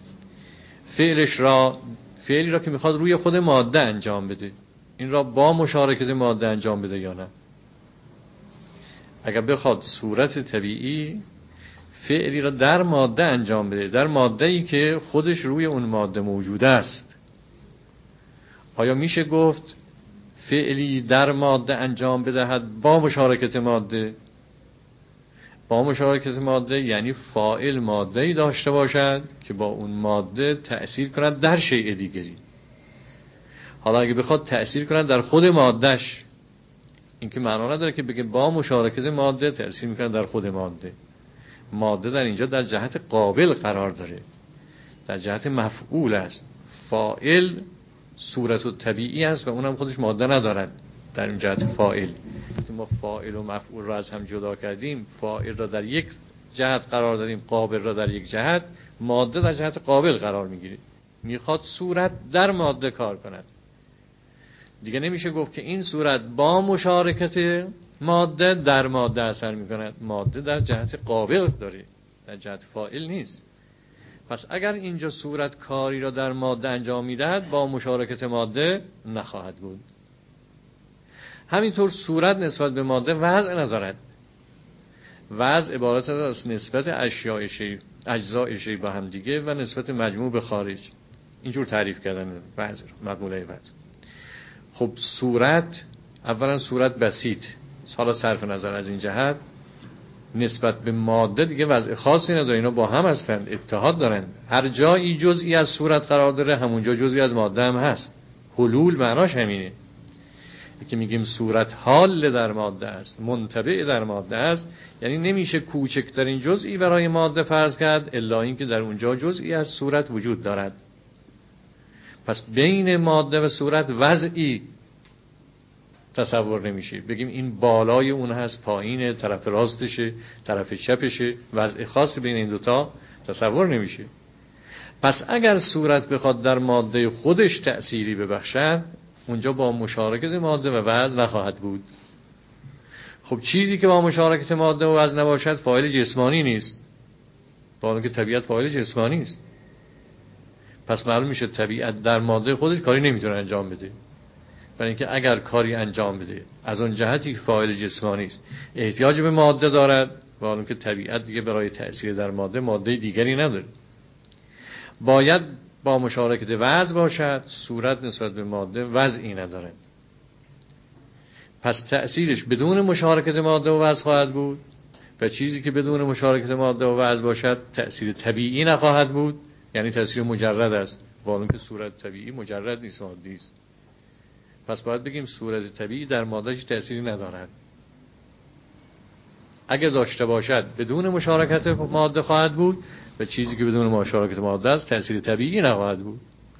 فعلی را که میخواد روی خود ماده انجام بده، این را با مشارکت ماده انجام بده یا نه؟ اگر بخواد صورت طبیعی فعلی را در ماده انجام بده، در ماده‌ای که خودش روی اون ماده موجود است، آیا میشه گفت فعلی در ماده انجام بدهد با مشارکت ماده؟ با مشارکت ماده یعنی فاعل ماده‌ای داشته باشد که با اون ماده تأثیر کند در شیء دیگری. حالا اگه بخواد تأثیر کند در خود مادهش، این که معنا نداره که بگه با مشارکت ماده تأثیر میکنه در خود ماده. ماده در اینجا در جهت قابل قرار داره، در جهت مفعول است. فاعل صورت و طبیعی است و اونم خودش ماده ندارد. در این جهت فاعل، ما فاعل و مفعول را از هم جدا کردیم، فاعل را در یک جهت قرار دادیم، قابل را در یک جهت، ماده در جهت قابل قرار میگیره. میخواد صورت در ماده کار کند. دیگه نمیشه گفت که این صورت با مشارکت ماده در ماده اثر میکند. ماده در جهت قابل داره، در جهت فاعل نیست. پس اگر اینجا صورت کاری را در ماده انجام میدهد، با مشارکت ماده نخواهد بود. همینطور صورت نسبت به ماده وضع ندارد. وضع عبارت از نسبت اجزای شی با هم دیگه و نسبت مجموع به خارج. اینجور تعریف کردن وضع، مقوله وضع. خب صورت، اولا صورت بسیط، حالا صرف نظر از این جهت نسبت به ماده دیگه وضع خاصی نداره، اینا با هم هستند، اتحاد دارند. هر جایی جزئی از صورت قرار داره، همونجا جزئی از ماده هم هست. حلول معناش همینه که میگیم صورت حال در ماده است، منطبع در ماده است، یعنی نمیشه کوچکترین جزئی برای ماده فرض کرد الا اینکه در اونجا جزئی از صورت وجود دارد. پس بین ماده و صورت وضعی تصور نمیشه، بگیم این بالای اون هست، پایینه، طرف راستشه، طرف چپشه، وضع خاصی بین این دوتا تصور نمیشه. پس اگر صورت بخواد در ماده خودش تأثیری ببخشد، اونجا با مشارکت ماده و وضع نخواهد بود. خب چیزی که با مشارکت ماده و وضع نباشد فاعل جسمانی نیست، با که طبیعت فاعل جسمانی است. پس معلوم میشه طبیعت در ماده خودش کاری نمیتونه انجام بده، برای اینکه اگر کاری انجام بده از اون جهتی که فاعل جسمانی است احتیاج به ماده دارد، با که طبیعت دیگه برای تأثیر در ماده دیگری نداره، باید با مشارکت وضع باشد. صورت نسبت به ماده وضعی نداره، پس تأثیرش بدون مشارکت ماده و وضع خواهد بود و چیزی که بدون مشارکت ماده و وضع باشد تأثیر طبیعی نخواهد بود، یعنی تأثیر مجرد است، با که صورت طبیعی مجرد نیست، مادی است. پس باید بگیم صورت طبیعی در مادهش تأثیری ندارد. اگه داشته باشد بدون مشارکت ماده خواهد بود و چیزی که بدون مشارکت ماده است تأثیر طبیعی نخواهد بود.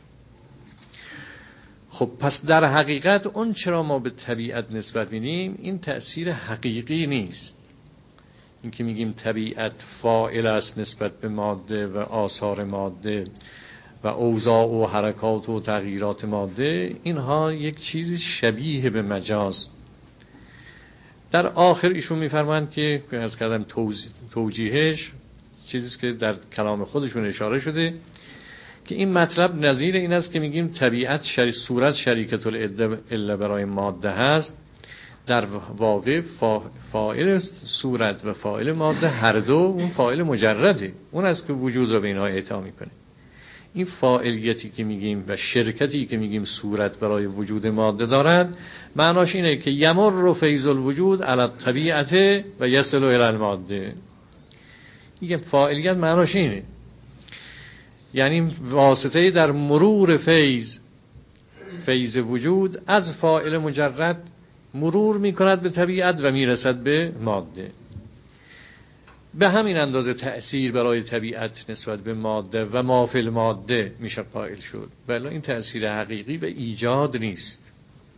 خب پس در حقیقت اون چرا ما به طبیعت نسبت میدیم این تأثیر حقیقی نیست. این که میگیم طبیعت فاعل است نسبت به ماده و آثار ماده و اوضاع و حرکات و تغییرات ماده، اینها یک چیزی شبیه به مجاز. در آخر ایشون میفرمایند که از کردم توجیهش چیزی که در کلام خودشون اشاره شده که این مطلب نظیر این است که میگیم طبیعت صورت شریکت العله برای ماده هست. در واقع فاعل صورت و فاعل ماده هر دو اون فاعل مجرده، اون است که وجود را به اینها اعطا میکنه. این فاعلیتی که میگیم و شرکتی که میگیم صورت برای وجود ماده دارد، معناش اینه که یمر فیض الوجود علی الطبیعه و یصل الی الماده. میگم فاعلیت معناش اینه، یعنی واسطه در مرور فیض وجود از فاعل مجرد مرور میکند به طبیعت و میرسد به ماده. به همین اندازه تأثیر برای طبیعت نسبت به ماده و ما فی الماده میشه قائل شد، ولی این تأثیر حقیقی و ایجاد نیست.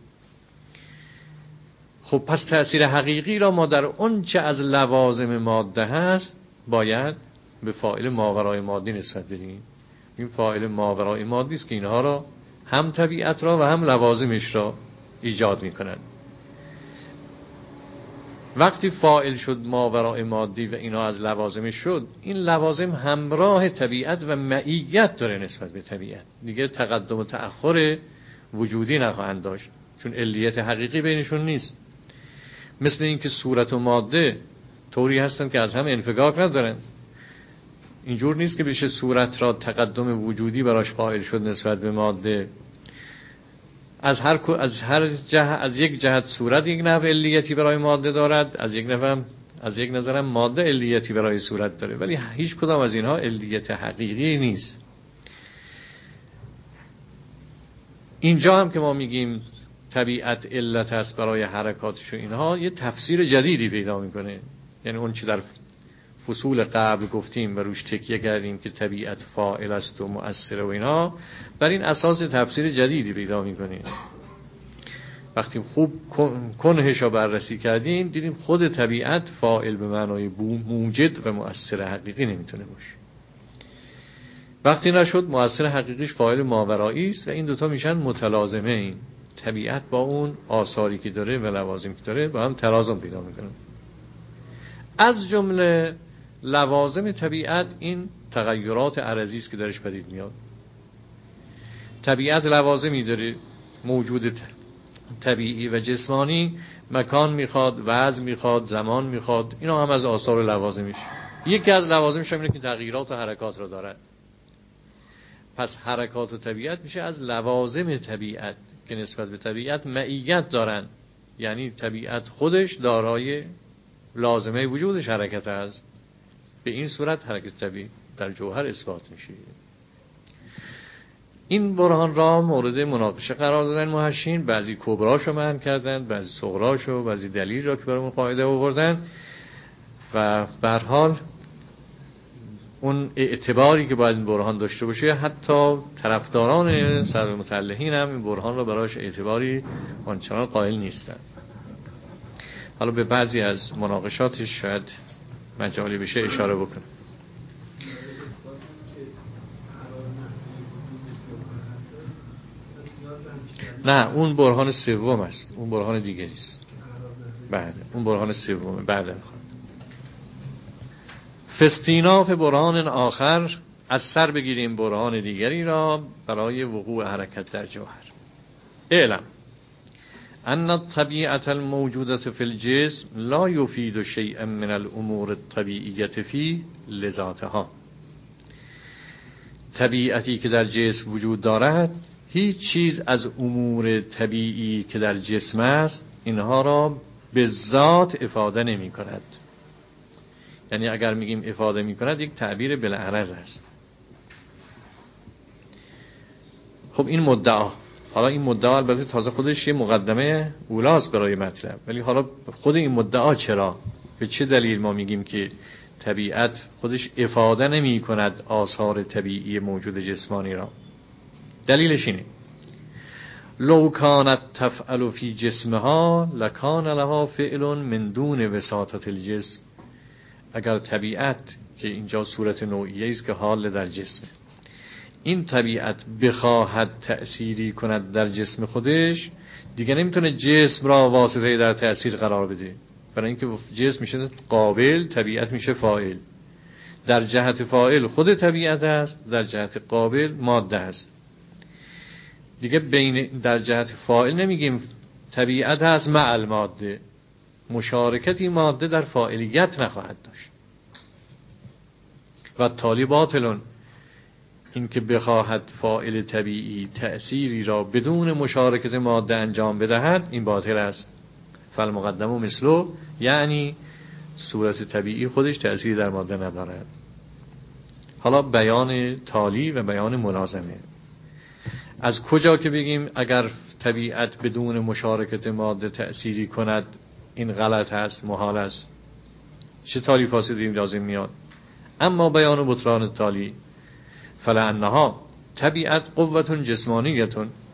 خب پس تأثیر حقیقی را ما در اون چه از لوازم ماده هست باید به فاعل ماورای مادی نسبت بدیم. این فاعل ماورای مادی است که اینها را هم طبیعت را و هم لوازمش را ایجاد میکنند. وقتی فاعل شد ماورای مادی و اینا از لوازمش شد، این لوازم همراه طبیعت و معیت داره نسبت به طبیعت، دیگه تقدم و تأخر وجودی نخواهند داشت، چون علیت حقیقی بینشون نیست. مثل اینکه صورت و ماده طوری هستن که از هم انفکاک ندارن. اینجور نیست که بشه صورت را تقدم وجودی براش قائل شد نسبت به ماده. از یک جهت صورت یک نحو علیتی برای ماده دارد، از یک نظرم ماده علیتی برای صورت داره، ولی هیچ کدام از اینها علیت حقیقی نیست. اینجا هم که ما میگیم طبیعت علت است برای حرکاتش و اینها، یه تفسیر جدیدی پیدا میکنه. یعنی اون چی در فصول قبل گفتیم و روش تکیه کردیم که طبیعت فاعل است و مؤثر و اینا، بر این اساس تفسیر جدیدی پیدا می‌کنیم. وقتی خوب کنهش رو بررسی کردیم دیدیم خود طبیعت فاعل به معنای موجد و مؤثر حقیقی نمیتونه باشه. وقتی نشد مؤثر حقیقیش فاعل ماورایی است و این دوتا میشن متلازمه. این طبیعت با اون آثاری که داره و لوازمی که داره با هم تلازم پیدا میکنه. از جمله لوازم طبیعت این تغیرات عرضی است که درش پدید میاد. طبیعت لوازمی داره، موجود طبیعی و جسمانی، مکان میخواد، وضع میخواد، زمان میخواد، اینا هم از آثار لوازمیش. یکی از لوازمش هم اینه که تغییرات و حرکات را دارد. پس حرکات و طبیعت میشه از لوازم طبیعت که نسبت به طبیعت معیت دارن، یعنی طبیعت خودش دارای لازمه وجودش حرکت است. به این صورت حرکت طبیعی در جوهر اثبات میشه. این برهان را مورد مناقشه قرار دادن محشین، بعضی کبراشو معنی کردن، بعضی صغراشو، بعضی دلیل را که برامون قاعده آوردن و به هر حال اون اعتباری که باید این برهان داشته باشه حتی طرفداران سبب متعلهین هم این برهان را براش اعتباری آنچنان قائل نیستن. حالا به بعضی از مناقشاتش شاید مجالی بشه اشاره بکنم. نه اون برهان سوم است، اون برهان دیگری است. بله اون برهان سومه. بعد فاستیناف برهان آخر، از سر بگیریم برهان دیگری را برای وقوع حرکت در جوهر. اعلم ان الطبیعت الموجودة فی الجسم لا یفید شیئا من الامور الطبیعیة فی لذاتها. طبیعتی که در جسم وجود دارد هیچ چیز از امور طبیعی که در جسم است اینها را به ذات افاده نمی کند. یعنی اگر میگیم افاده می کند یک تعبیر بالعرض است. خب این مدعا، حالا این مدعا البته تازه خودش یه مقدمه اولاست برای مطلب، ولی حالا خود این مدعا چرا؟ به چه دلیل ما میگیم که طبیعت خودش افاده نمی کند آثار طبیعی موجود جسمانی را؟ دلیلش اینه لو کانت تفعل فی جسمها لکان لها فعل من دون وساطة الجسم. اگر طبیعت که اینجا صورت نوعیه است که حال در جسم، این طبیعت بخواهد تأثیری کند در جسم خودش دیگه نمیتونه جسم را واسطه در تأثیر قرار بده، برای اینکه جسم میشه قابل، طبیعت میشه فاعل. در جهت فاعل خود طبیعت است، در جهت قابل ماده است. دیگه در جهت فاعل نمیگیم طبیعت هست مع الماده، مشارکتی ماده در فاعلیت نخواهد داشت. و تالی باطلون، این که بخواهد فاعل طبیعی تأثیری را بدون مشارکت ماده انجام بدهد این باطل است. فالمقدم و مثلو، یعنی صورت طبیعی خودش تأثیری در ماده ندارد. حالا بیان تالی و بیان ملازمه. از کجا که بگیم اگر طبیعت بدون مشارکت ماده تأثیری کند این غلط است، محال است، چه تالی فاسدی لازم میاد؟ اما بیان بطلان تالی فلانها طبیعت قوة جسمانیة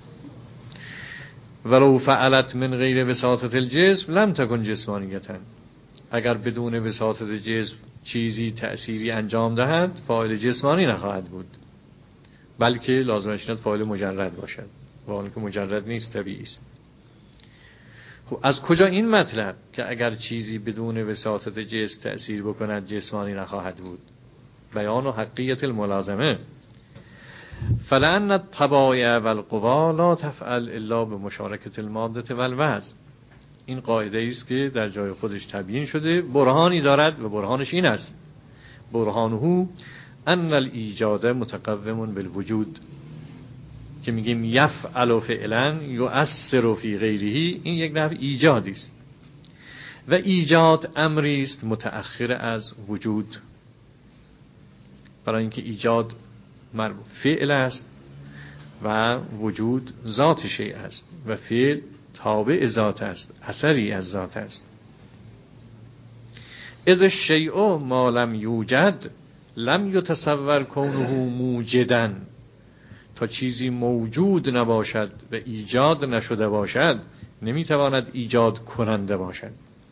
ولو فعلت من غیر وساطة الجسم لم تکن جسمانیة. اگر بدون وساطت جسم چیزی تأثیری انجام دهد فاعل جسمانی نخواهد بود، بلکه لازمش نیست فاعل مجرد باشد، و اون که مجرد نیست، طبیعی است. خب از کجا این مطلب که اگر چیزی بدون وساطت جسم تأثیر بکند جسمانی نخواهد بود؟ بیان و حقیقت الملازمه. فلان الطبایع والقوا لا تفعل الا بمشارکت الماده والوضع. این قاعده است که در جای خودش تبیین شده، برهانی دارد و برهانش این است: برهانه ان الایجاد متقوم بالوجود، که میگیم یفعل فعلا یؤثر فی غیره، این یک نوع ایجادی است و ایجاد امری است متأخر از وجود، برای اینکه ایجاد فعل است و وجود ذات شیء است و فعل تابع ذات است، اثری از ذات است. اذ الشیء ما لم یوجد لم یتصور کونه موجدا. تا چیزی موجود نباشد و ایجاد نشده باشد نمیتواند ایجاد کننده باشد.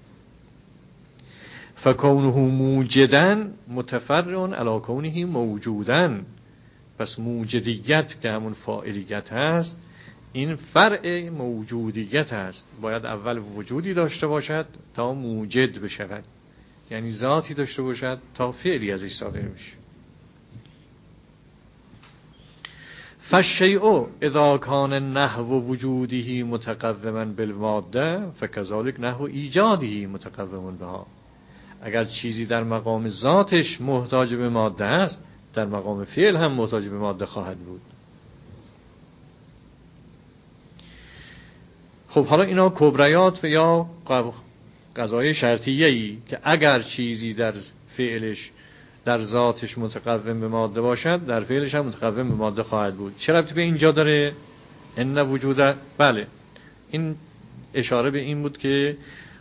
فکونه موجدا متفرع علی کونه موجودا. پس موجدیت که همون فاعلیت هست این فرع موجودیت هست. باید اول وجودی داشته باشد تا موجد بشود، یعنی ذاتی داشته باشد تا فعلی ازش صادر بشه. فالشیء اذا کان نحو وجوده متقوما بالماده فكذلك نحو ایجاده متقوما بها. اگر چیزی در مقام ذاتش محتاج به ماده است در مقام فعل هم محتاج به ماده خواهد بود. خب حالا اینا کبریات و یا قضای شرطیه‌ای که اگر چیزی در فعلش در ذاتش متقوم به ماده باشد در فعلش هم متقوم به ماده خواهد بود. چه ربطی به اینجا داره؟ ان وجوده. بله، این اشاره به این بود که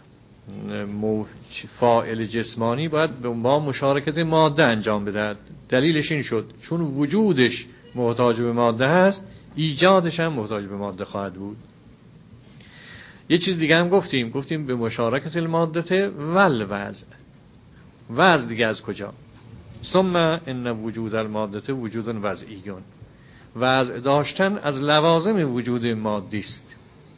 فاعل جسمانی باید با مشارکت ماده انجام بدهد. دلیلش این شد چون وجودش محتاج به ماده هست ایجادش هم محتاج به ماده خواهد بود. یه چیز دیگه هم گفتیم به مشارکت المادته والوضع. وضع دیگه از کجا؟ ثم ان وجود المادته وجود وضعیون. وضع داشتن از لوازم وجود مادی است.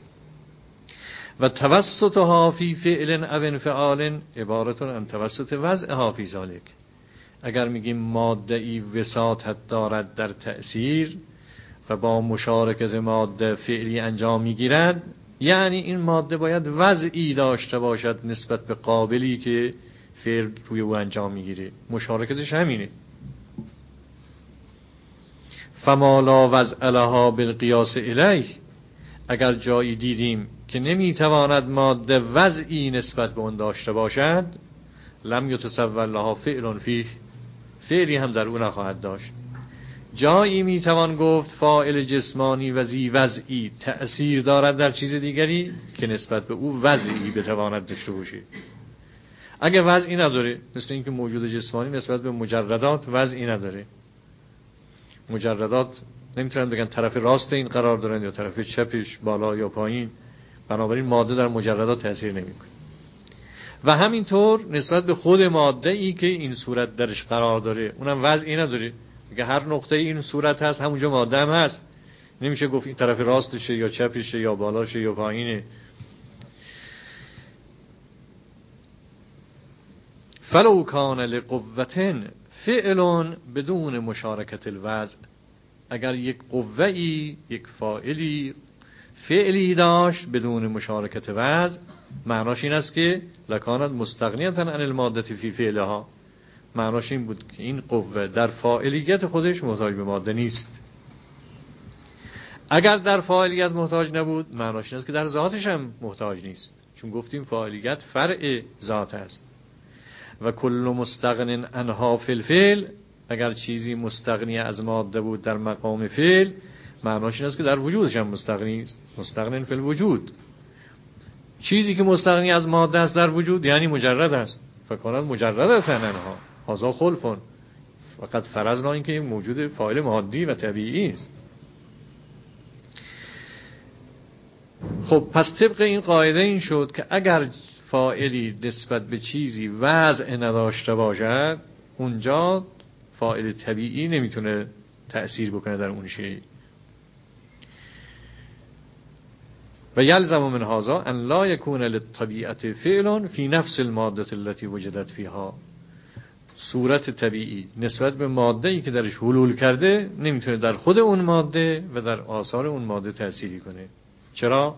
و توسطها فی فعل او انفعال عبارت عن توسط وضعها فی ذلک. اگر میگیم ماده ای وساطت دارد در تأثیر و با مشارکت ماده فعلی انجام میگیرد، یعنی این ماده باید وضعی داشته باشد نسبت به قابلی که فعل روی او انجام میگیره. مشارکتش همینه. فما لا وضع لها بالقیاس الیه. اگر جایی دیدیم که نمیتواند ماده وضعی نسبت به اون داشته باشد لم یتصور لها فعل فیه. فعلی هم در اون نخواهد داشت. جایی میتوان گفت فاعل جسمانی و ذی وضعی تأثیر دارد در چیز دیگری که نسبت به او وضعی بتواند داشته باشه. اگه وضعی نداره، مثل اینکه موجود جسمانی نسبت به مجردات وضعی نداره. مجردات نمیتونن بگن طرف راست این قرار دارن یا طرف چپش، بالا یا پایین. بنابراین ماده در مجردات تأثیر نمیکنه. و همینطور نسبت به خود ماده ای که این صورت درش قرار داره اونم وضعی نداره. میگه هر نقطه این صورت هست همونجا ماده هم هست. نمیشه گفت این طرف راستشه یا چپشه یا بالاشه یا پایینه. فلو کان لقوة فعل بدون مشارکت الوضع. اگر یک قوه‌ای، یک فاعلی، فعلی داشت بدون مشارکت وضع، معناش این است که لکانت مستغنیة عن الماده فی فعلها. معناش این بود که این قوه در فاعلیت خودش محتاج به ماده نیست. اگر در فاعلیت محتاج نبود معناش این است که در ذاتش هم محتاج نیست، چون گفتیم فاعلیت فرع ذات است. و کل مستغن عنها فی الفعل. اگر چیزی مستغنی از ماده بود در مقام فعل معناش این است که در وجودش هم مستغنی است. مستغن فی الوجود. چیزی که مستغنی از ماده است در وجود یعنی مجرد است. فکانت مجرد عنها هذا خلف. فقط فرض این که این موجود فاعل مادی و طبیعی است. خب پس طبق این قاعده این شد که اگر فاعلی نسبت به چیزی وضع نداشته باشد اونجا فاعل طبیعی نمیتونه تأثیر بکنه در اون شیء. و یلزم من هذا ان لا یکون للطبیعه فعل فی نفس الماده التي وجدت فیها. صورت طبیعی نسبت به ماده‌ای که درش حلول کرده نمیتونه در خود اون ماده و در آثار اون ماده تأثیری کنه. چرا؟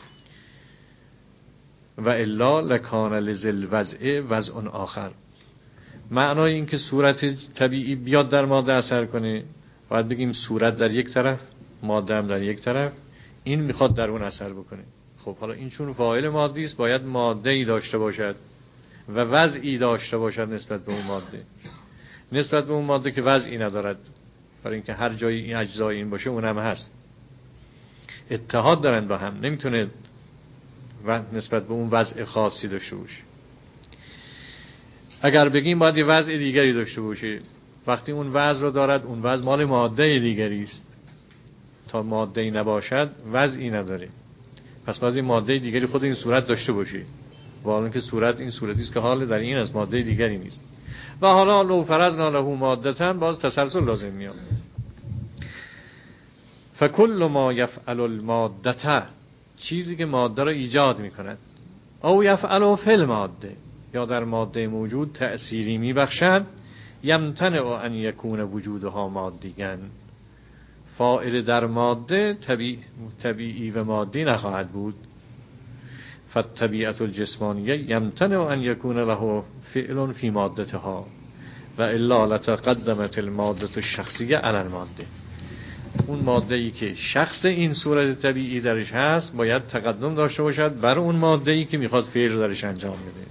و الا لکان لذل وضع وضع آخر. معنای این که صورت طبیعی بیاد در ماده اثر کنه باید بگیم صورت در یک طرف ماده هم در یک طرف، این میخواد در اون اثر بکنه. خب حالا این چون فاعل مادی است باید ماده‌ای داشته باشد و وضعی داشته باشد نسبت به اون ماده. نسبت به اون ماده که وضعی ندارد، برای اینکه هر جایی این اجزای این باشه اونم هست. اتحاد دارن با هم، نمیتونه و نسبت به اون وضع خاصی داشته باشه. اگر بگیم باید یه وضع دیگری داشته باشه، وقتی اون وضع رو دارد اون وضع مال ماده دیگری است. تا ماده‌ای نباشد وضعی نداره، پس باید این ماده دیگری خود این صورت داشته باشه، والا که صورت این صورتی است که حال در این از ماده دیگری نیست. و حالا لو فرضنا له مادتن باز تسلسل لازم میاد. فکل ما یفعل المادته، چیزی که ماده را ایجاد میکند، او یفعل فی الماده، یا در ماده موجود تأثیری میبخشد، یمتنع ان یکون وجودها مادیاً، فاعل در ماده طبیعی و مادی نخواهد بود. فالطبیعت الجسمانیه یمتنع ان یکون له فعل فی مادتها و الا لتقدمت الماده الشخصیه علی الماده. اون ماده‌ای که شخص این صورت طبیعی درش هست باید تقدم داشته باشد بر اون ماده‌ای که میخواد فعل درش انجام بده.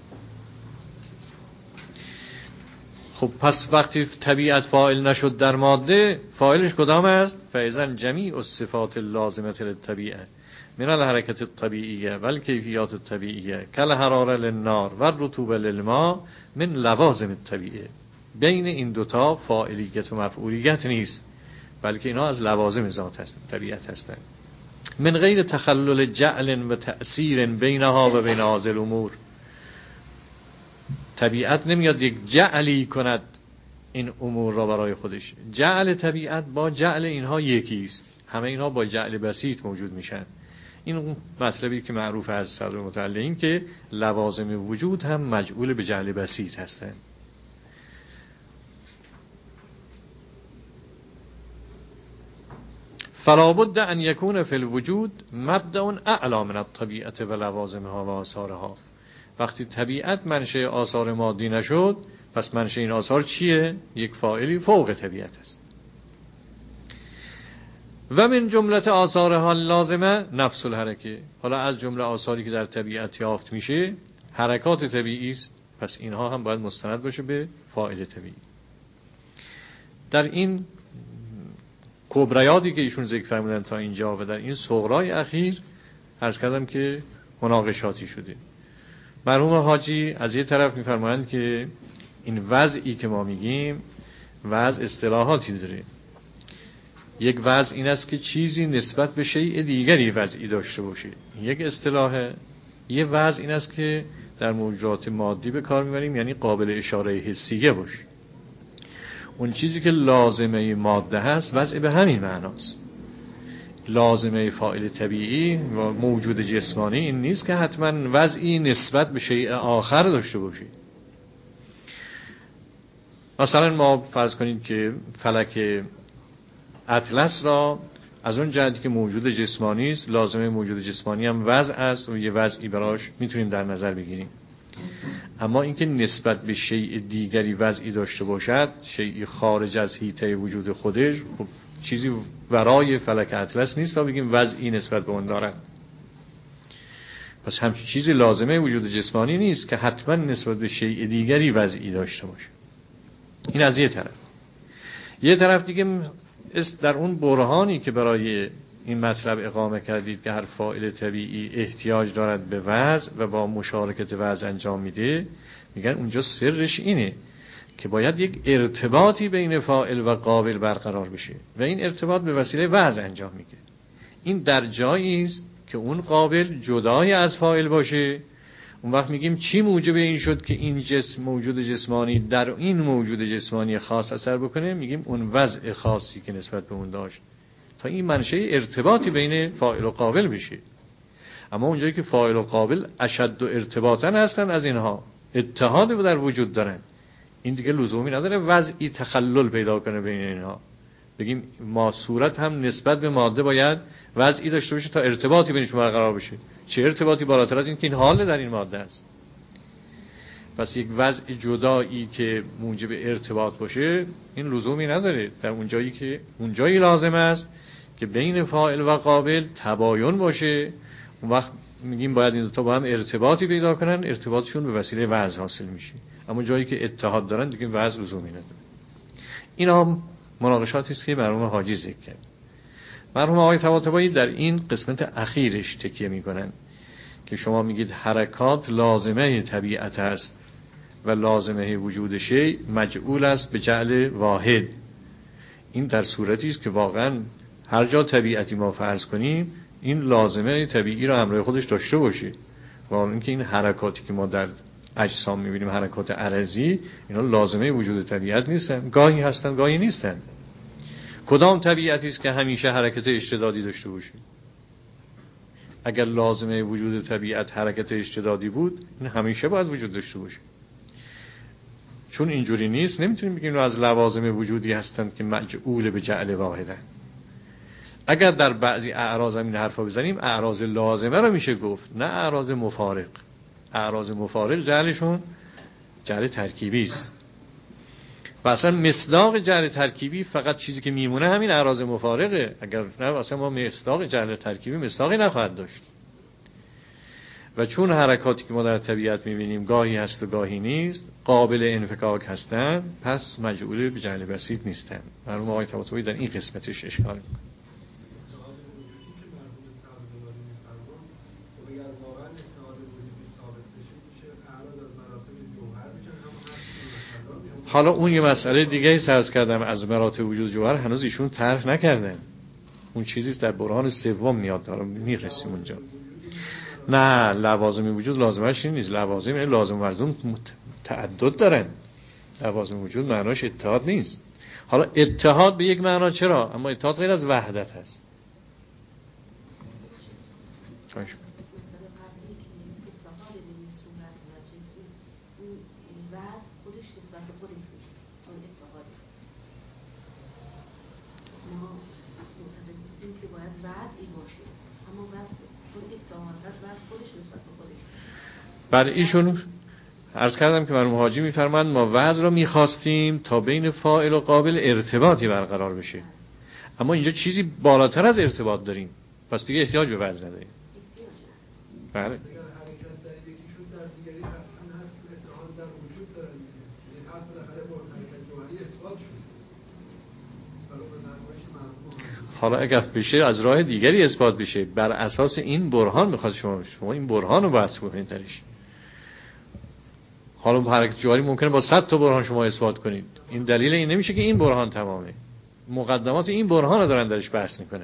خب پس وقتی طبیعت فاعل نشد در ماده، فاعلش کدام است؟ فاذا جمیع الصفات اللازمه للطبیعه من الحرکت الطبیعیه و الکیفیات الطبیعیه کالحراره للنار و الرطوبه للماء من لوازم الطبیعه. بین این دوتا فاعلیت و مفعولیت نیست، بلکه اینا از لوازم ذات هستند، طبیعت هستند. من غیر تخلل جعل و تأثیر بینها و بین هذه الامور. طبیعت نمیاد یک جعلی کند این امور را برای خودش. جعل طبیعت با جعل اینها یکی است، همه اینها با جعل بسیط موجود میشن. این مطلبی که معروف از صدر متعلقین که لوازم وجود هم مجعول به جعل بسیط هستند. فلا بد ان یکون فی الوجود مبدأ اعلی من الطبیعت و لوازمها و آثارها. وقتی طبیعت منشأ آثار مادی نشد، پس منشأ این آثار چیه؟ یک فاعلی فوق طبیعت است. و من جمله آثارها لازمه نفس الحرکه. حالا از جمله آثاری که در طبیعت یافت میشه حرکات طبیعی است، پس اینها هم باید مستند باشه به فاعل طبیعی. در این کبریاتی که ایشون ذکر فرمودن تا اینجا و در این صغرای اخیر عرض کردم که مناقشاتی شده. مرحوم حاجی از یه طرف میفرمایند که این وضعی که ما میگیم وضع اصطلاحاتی داره. یک وضع این است که چیزی نسبت به شیء دیگری وضعی داشته باشه، یک اصطلاحه. یه وضع این است که در موجودات مادی به کار میبریم، یعنی قابل اشاره حسیه باشه. اون چیزی که لازمه ماده هست وضع به همین معناست. لازمه فاعل طبیعی و موجود جسمانی این نیست که حتما وضعی نسبت به شیء آخر داشته باشه. مثلا ما فرض کنید که فلک اطلس را از اون جهتی که موجود جسمانی است، لازمه موجود جسمانی هم وضع است و یه وضعی براش میتونیم در نظر بگیریم. اما اینکه نسبت به شیء دیگری وضعی داشته باشد، شیء خارج از حیطه وجود خودش، خب چیزی ورای فلک اطلس نیست تا بگیم وضعی نسبت به اون دارد. پس همچین چیزی لازمه وجود جسمانی نیست که حتما نسبت به شیء دیگری وضعی داشته باشه. این از یه طرف. یه طرف دیگه در اون برهانی که برای این مطلب اقامه کردید که هر فاعل طبیعی احتیاج دارد به وضع و با مشارکت وضع انجام میده، میگن اونجا سرش اینه که باید یک ارتباطی بین فاعل و قابل برقرار بشه و این ارتباط به وسیله وضع انجام میگه. این در جایی است که اون قابل جدای از فاعل باشه. اون وقت میگیم چی موجب این شد که این جسم موجود جسمانی در این موجود جسمانی خاص اثر بکنه؟ میگیم اون وضع خاصی که نسبت به اون داشت تا این منشأ ارتباطی بین فاعل و قابل بشه. اما اونجایی که فاعل و قابل اشد و ارتباطن هستن از اینها، اتحاد در وجود دارن، این دیگه لزومی نداره وضعی تخلل پیدا کنه بین اینها. بگیم ما صورت هم نسبت به ماده باید وضعی داشته باشه تا ارتباطی بینشون برقرار بشه. چه ارتباطی بالاتر از این که این حال در این ماده است؟ پس یک وضع جدایی که موجب ارتباط باشه این لزومی نداره. در اونجایی لازم است که بین فاعل و قابل تباین باشه، اون وقت میگیم باید این دو تا با هم ارتباطی پیدا کنن، ارتباطشون به وسیله وضع حاصل میشه. اما جایی که اتحاد دارن دیگه وضع لزومی نداره. اینا مناقشاتی است که مرحوم حاجی ذکر کرد. مرحوم آقای طباطبایی در این قسمت اخیرش تکیه میکنن که شما میگید حرکات لازمه طبیعت است و لازمه وجود شیء مجعول است به جعل واحد. این در صورتی است که واقعا هر جا طبیعتی ما فرض کنیم این لازمه طبیعی را همراه خودش داشته باشه. و اینکه این حرکاتی که ما در اجسام می‌بینیم، حرکات عرضی، اینا لازمه وجود طبیعت نیستن، گاهی هستن گاهی نیستن. کدام طبیعتی است که همیشه حرکت اشتدادی داشته باشه؟ اگر لازمه وجود طبیعت حرکت اشتدادی بود، این همیشه باید وجود داشته باشه. چون اینجوری نیست نمیتونیم بگیم از لوازم وجودی هستند که مجعول به جعل واحدن. اگر در بعضی اعراض این حرفا بزنیم، اعراض لازمه رو میشه گفت، نه اعراض مفارق. اعراض مفارق جعلشون جعل ترکیبی است. و اصلا مصداق جعل ترکیبی فقط چیزی که میمونه همین اعراض مفارقه. اگر نه اصلا ما مصداق جعل ترکیبی مصداقی نخواهد داشت. و چون حرکاتی که ما در طبیعت میبینیم گاهی هست و گاهی نیست، قابل انفکاک هستن، پس مجعول به جعل بسیط نیستن. مرحوم آقای طباطبایی در این قسمتش اشکال میکنه. حالا اون یه مسئله دیگه ای عرض کردم، از مراتب وجود جوهر هنوز ایشون طرح نکردن. اون چیزی در برهان سوم میاد، حالا میرسیم اونجا. نه، لوازم وجود لازمش این نیست. لوازم یعنی لازم ملزوم تعدد دارن. لوازم وجود معناش اتحاد نیست. حالا اتحاد به یک معنا چرا؟ اما اتحاد غیر از وحدت هست. برای ایشون عرض کردم که مرحوم حاجی میفرمایند ما وضع را میخواستیم تا بین فاعل و قابل ارتباطی برقرار بشه، اما اینجا چیزی بالاتر از ارتباط داریم، پس دیگه احتیاج به وضع نداریم. بله. حالا اگر بشه از راه دیگری اثبات بشه، بر اساس این برهان میخواد شما این برهان رو بحث کنید درش. حالا حرکت جوهری ممکنه با 100 تا برهان شما اثبات کنید، این دلیل این نمیشه که این برهان تمامه. مقدمات این برهان رو دارن درش بحث میکنن.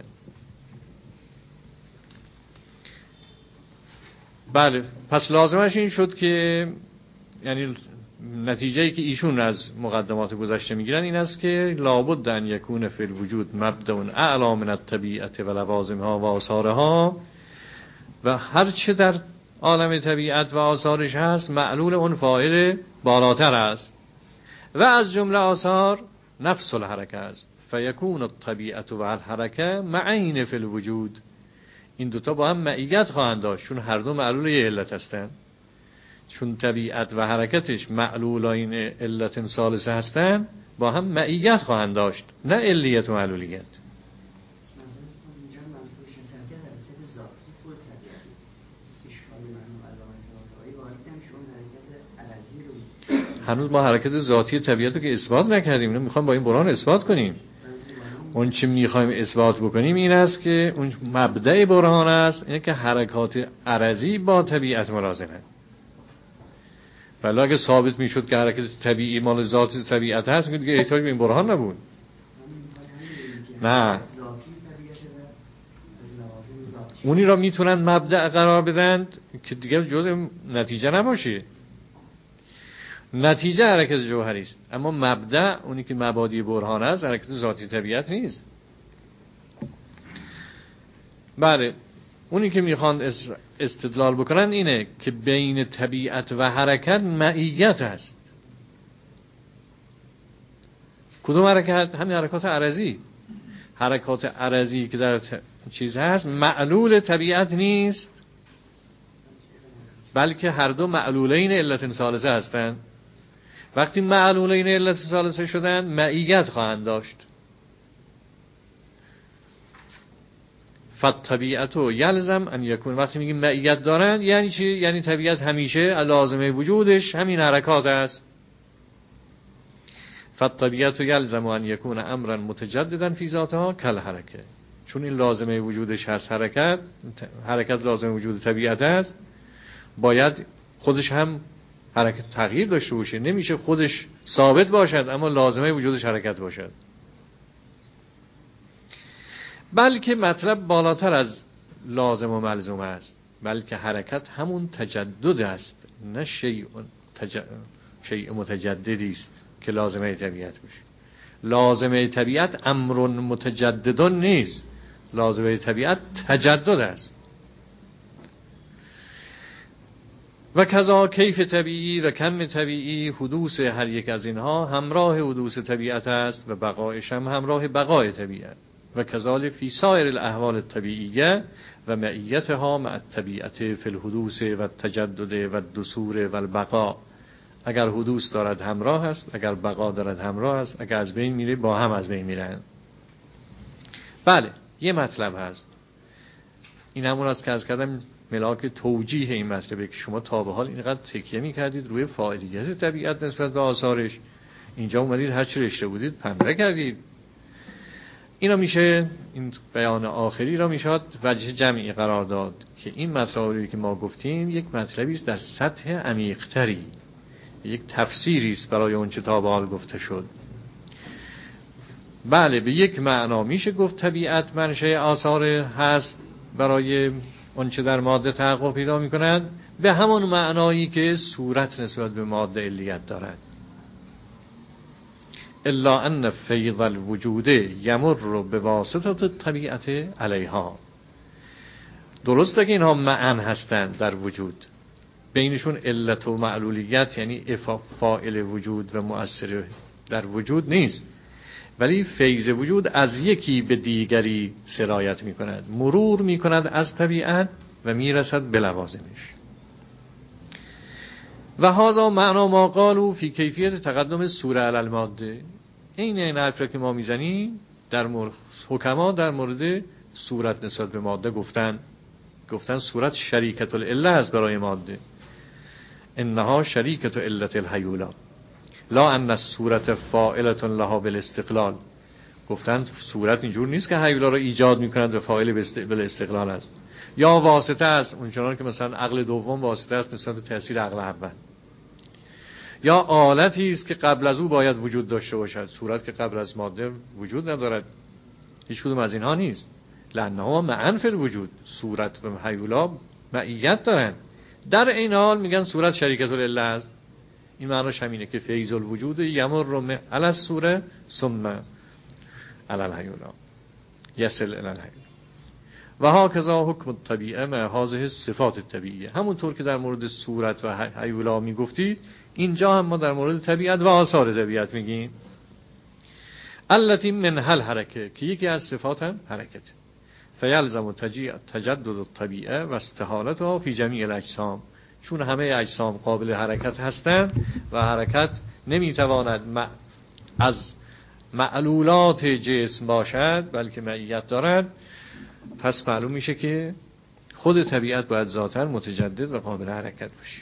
بله، پس لازمش این شد که یعنی نتیجه‌ای که ایشون از مقدمات گذشته میگیرن این است که لابد ان یکون فی الوجود مبدأ اعلی من الطبیعت و لوازمها و آثارها، و هر چه در عالم طبیعت و آثارش هست معلول اون فاعل بالاتر است و از جمله آثار نفس الحرکه است، فیکون الطبیعت و الحرکه معین فی الوجود. این دوتا با هم معیت خواهند داشت، چون هر دو معلول یه علت هستند. چون طبیعت و حرکتش معلولین علت ثالثه هستند، با هم معیت خواهند داشت، نه علیت و معلولیت. هنوز ما حرکت ذاتی طبیعت رو که اثبات نکردیم، اینو میخوایم با این برهان اثبات کنیم. اون چی میخوایم اثبات بکنیم این است که اون مبدأ برهان است، اینه که حرکات عرضی با طبیعت ملازمه. ولی اگه ثابت میشد که حرکت طبیعی مال ذات طبیعت هست، دیگه احتیاج به این برهان نبود. نه، اونی را میتونن مبدأ قرار بدن که دیگه جزء نتیجه نباشه. نتیجه حرکت جوهری است، اما مبدأ اونی که مبادی برهان است حرکت ذاتی طبیعت نیست. بله، اونی که میخوان استدلال بکنن اینه که بین طبیعت و حرکت معیت هست. کدوم حرکت؟ همین حرکات عرضی. حرکات عرضی که در چیز هست معلول طبیعت نیست، بلکه هر دو معلولین علت ثالثه هستند. وقتی معلولین علت ثالثه شدن معیت خواهند داشت. فالطبیعت یلزم ان یکون، وقتی میگیم معیت دارن یعنی چی؟ یعنی طبیعت همیشه لازمه وجودش همین حرکات است. فالطبیعت یلزم ان یکون امرا متجددا فی ذاتها کل حرکه، چون این لازمه وجودش هست حرکت لازمه وجود طبیعت است، باید خودش هم حرکت تغییر داشته باشه، نمیشه خودش ثابت باشد اما لازمه وجودش حرکت باشد. بلکه مطلب بالاتر از لازم و ملزوم است، بلکه حرکت همون تجدد است، نه شیء متجددی است که لازمه طبیعت باشه. لازمه طبیعت امر متجدد نیست، لازمه طبیعت تجدد است. و کذا کیف طبیعی و کم طبیعی، حدوث هر یک از اینها همراه حدوث طبیعت است و بقایش هم همراه بقای طبیعت. و کذالک فی سایر الاحوال الطبیعیه و معیتها مع الطبیعت فی الحدوث و التجدد و الدثور و البقاء. اگر حدوث دارد همراه است، اگر بقا دارد همراه است، اگر از بین میره با هم از بین میرن. بله، یه مطلب هست، این همون است که از کردم ملاک توجیه این مطلبه که شما تا به حال اینقدر تکیه میکردید روی فاعلیت طبیعت نسبت به آثارش، اینجا اومدید هر چی رشته بودید پنبه کردید. اینا میشه، این بیان آخری را میشد وجه جمعی قرار داد که این مطلبی که ما گفتیم یک مطلبی است در سطح عمیق‌تری، یک تفسیری است برای اون چه تا به حال گفته شد. بله، به یک معنا میشه گفت طبیعت منشأ آثار هست برای اون چه در ماده تحقق پیدا میکند، به همون معنایی که صورت نسبت به ماده علیت دارد. الا ان فیض الوجود یمر بواسطه الطبیعت علیها. درسته که اینها معن هستند در وجود، بینشون علت و معلولیت یعنی فاعل وجود و مؤثر در وجود نیست، ولی فیض وجود از یکی به دیگری سرایت می کند، مرور می کند از طبیعت و می رسد به لوازمش. و هذا معنا ما قالوا فی کیفیت تقدم صوره علی الماده. این حرف را که ما میزنیم در حکما در مورد صورت نسبت به ماده گفتن صورت شریکت العله است برای ماده، انها شریکت علت الحیولا لا ان الصورت فاعلة لها بالاستقلال. گفتن صورت اینجور نیست که حیولا را ایجاد میکند و فاعل بالاستقلال است، یا واسطه است، اونچنان که مثلا عقل دوم واسطه است نسبت به تأثیر عقل اول، یا آلتی است که قبل از او باید وجود داشته باشد. صورت که قبل از ماده وجود ندارد، هیچ کدوم از اینها نیست. لانها معا فی الوجود، صورت و حیولا معیت دارند، در این حال میگن صورت شریکت العله است. این معناش همینه که فیض الوجود یمر علی الصوره ثم علی الحیولا یصل الی الحیولا. و هکذا حکم الطبیعه مع هذه الصفات الطبیعیه. همونطور که در مورد صورت و حیولا میگفتید، اینجا هم ما در مورد طبیعت و آثار طبیعت میگیم. التي منها الحرکه، که یکی از صفات هم حرکت. فیلزم تجدد الطبیعه و استحالتها فی جمیع الاجسام. چون همه اجسام قابل حرکت هستند و حرکت نمیتواند از معلولات جسم باشد بلکه معیت دارد، پس معلوم میشه که خود طبیعت باید ذاتاً متجدد و قابل حرکت باشه.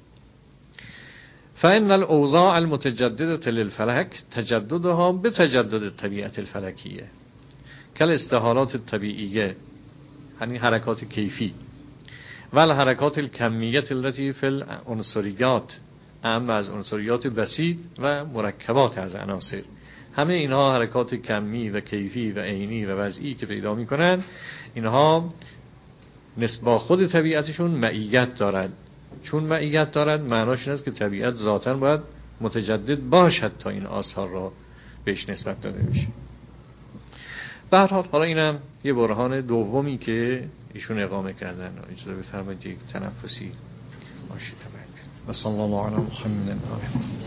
فإن الأوضاع المتجددة للفلك تجددها بتجدد الطبيعة الفلكية كالاستحالات الطبيعية، یعنی حرکات کیفی، و الحرکات الکمیة التي في العنصریات، اما از عنصریات بسیط و مرکبات از عناصر. همه اینها حرکات کمی و کیفی و عینی و وضعی که پیدا می‌کنند، اینها نسبت خود طبیعتشون معیت دارند. چون معیت دارند معناش این است که طبیعت ذاتاً باید متجدد باشد تا این آثار را بهش نسبت داده میشه. به هر حال حالا اینم یه برهان دومی که ایشون اقامه کردن. اجازه بفرمایید یک تنفسی ماشی تمام. و صلی الله علی محمد.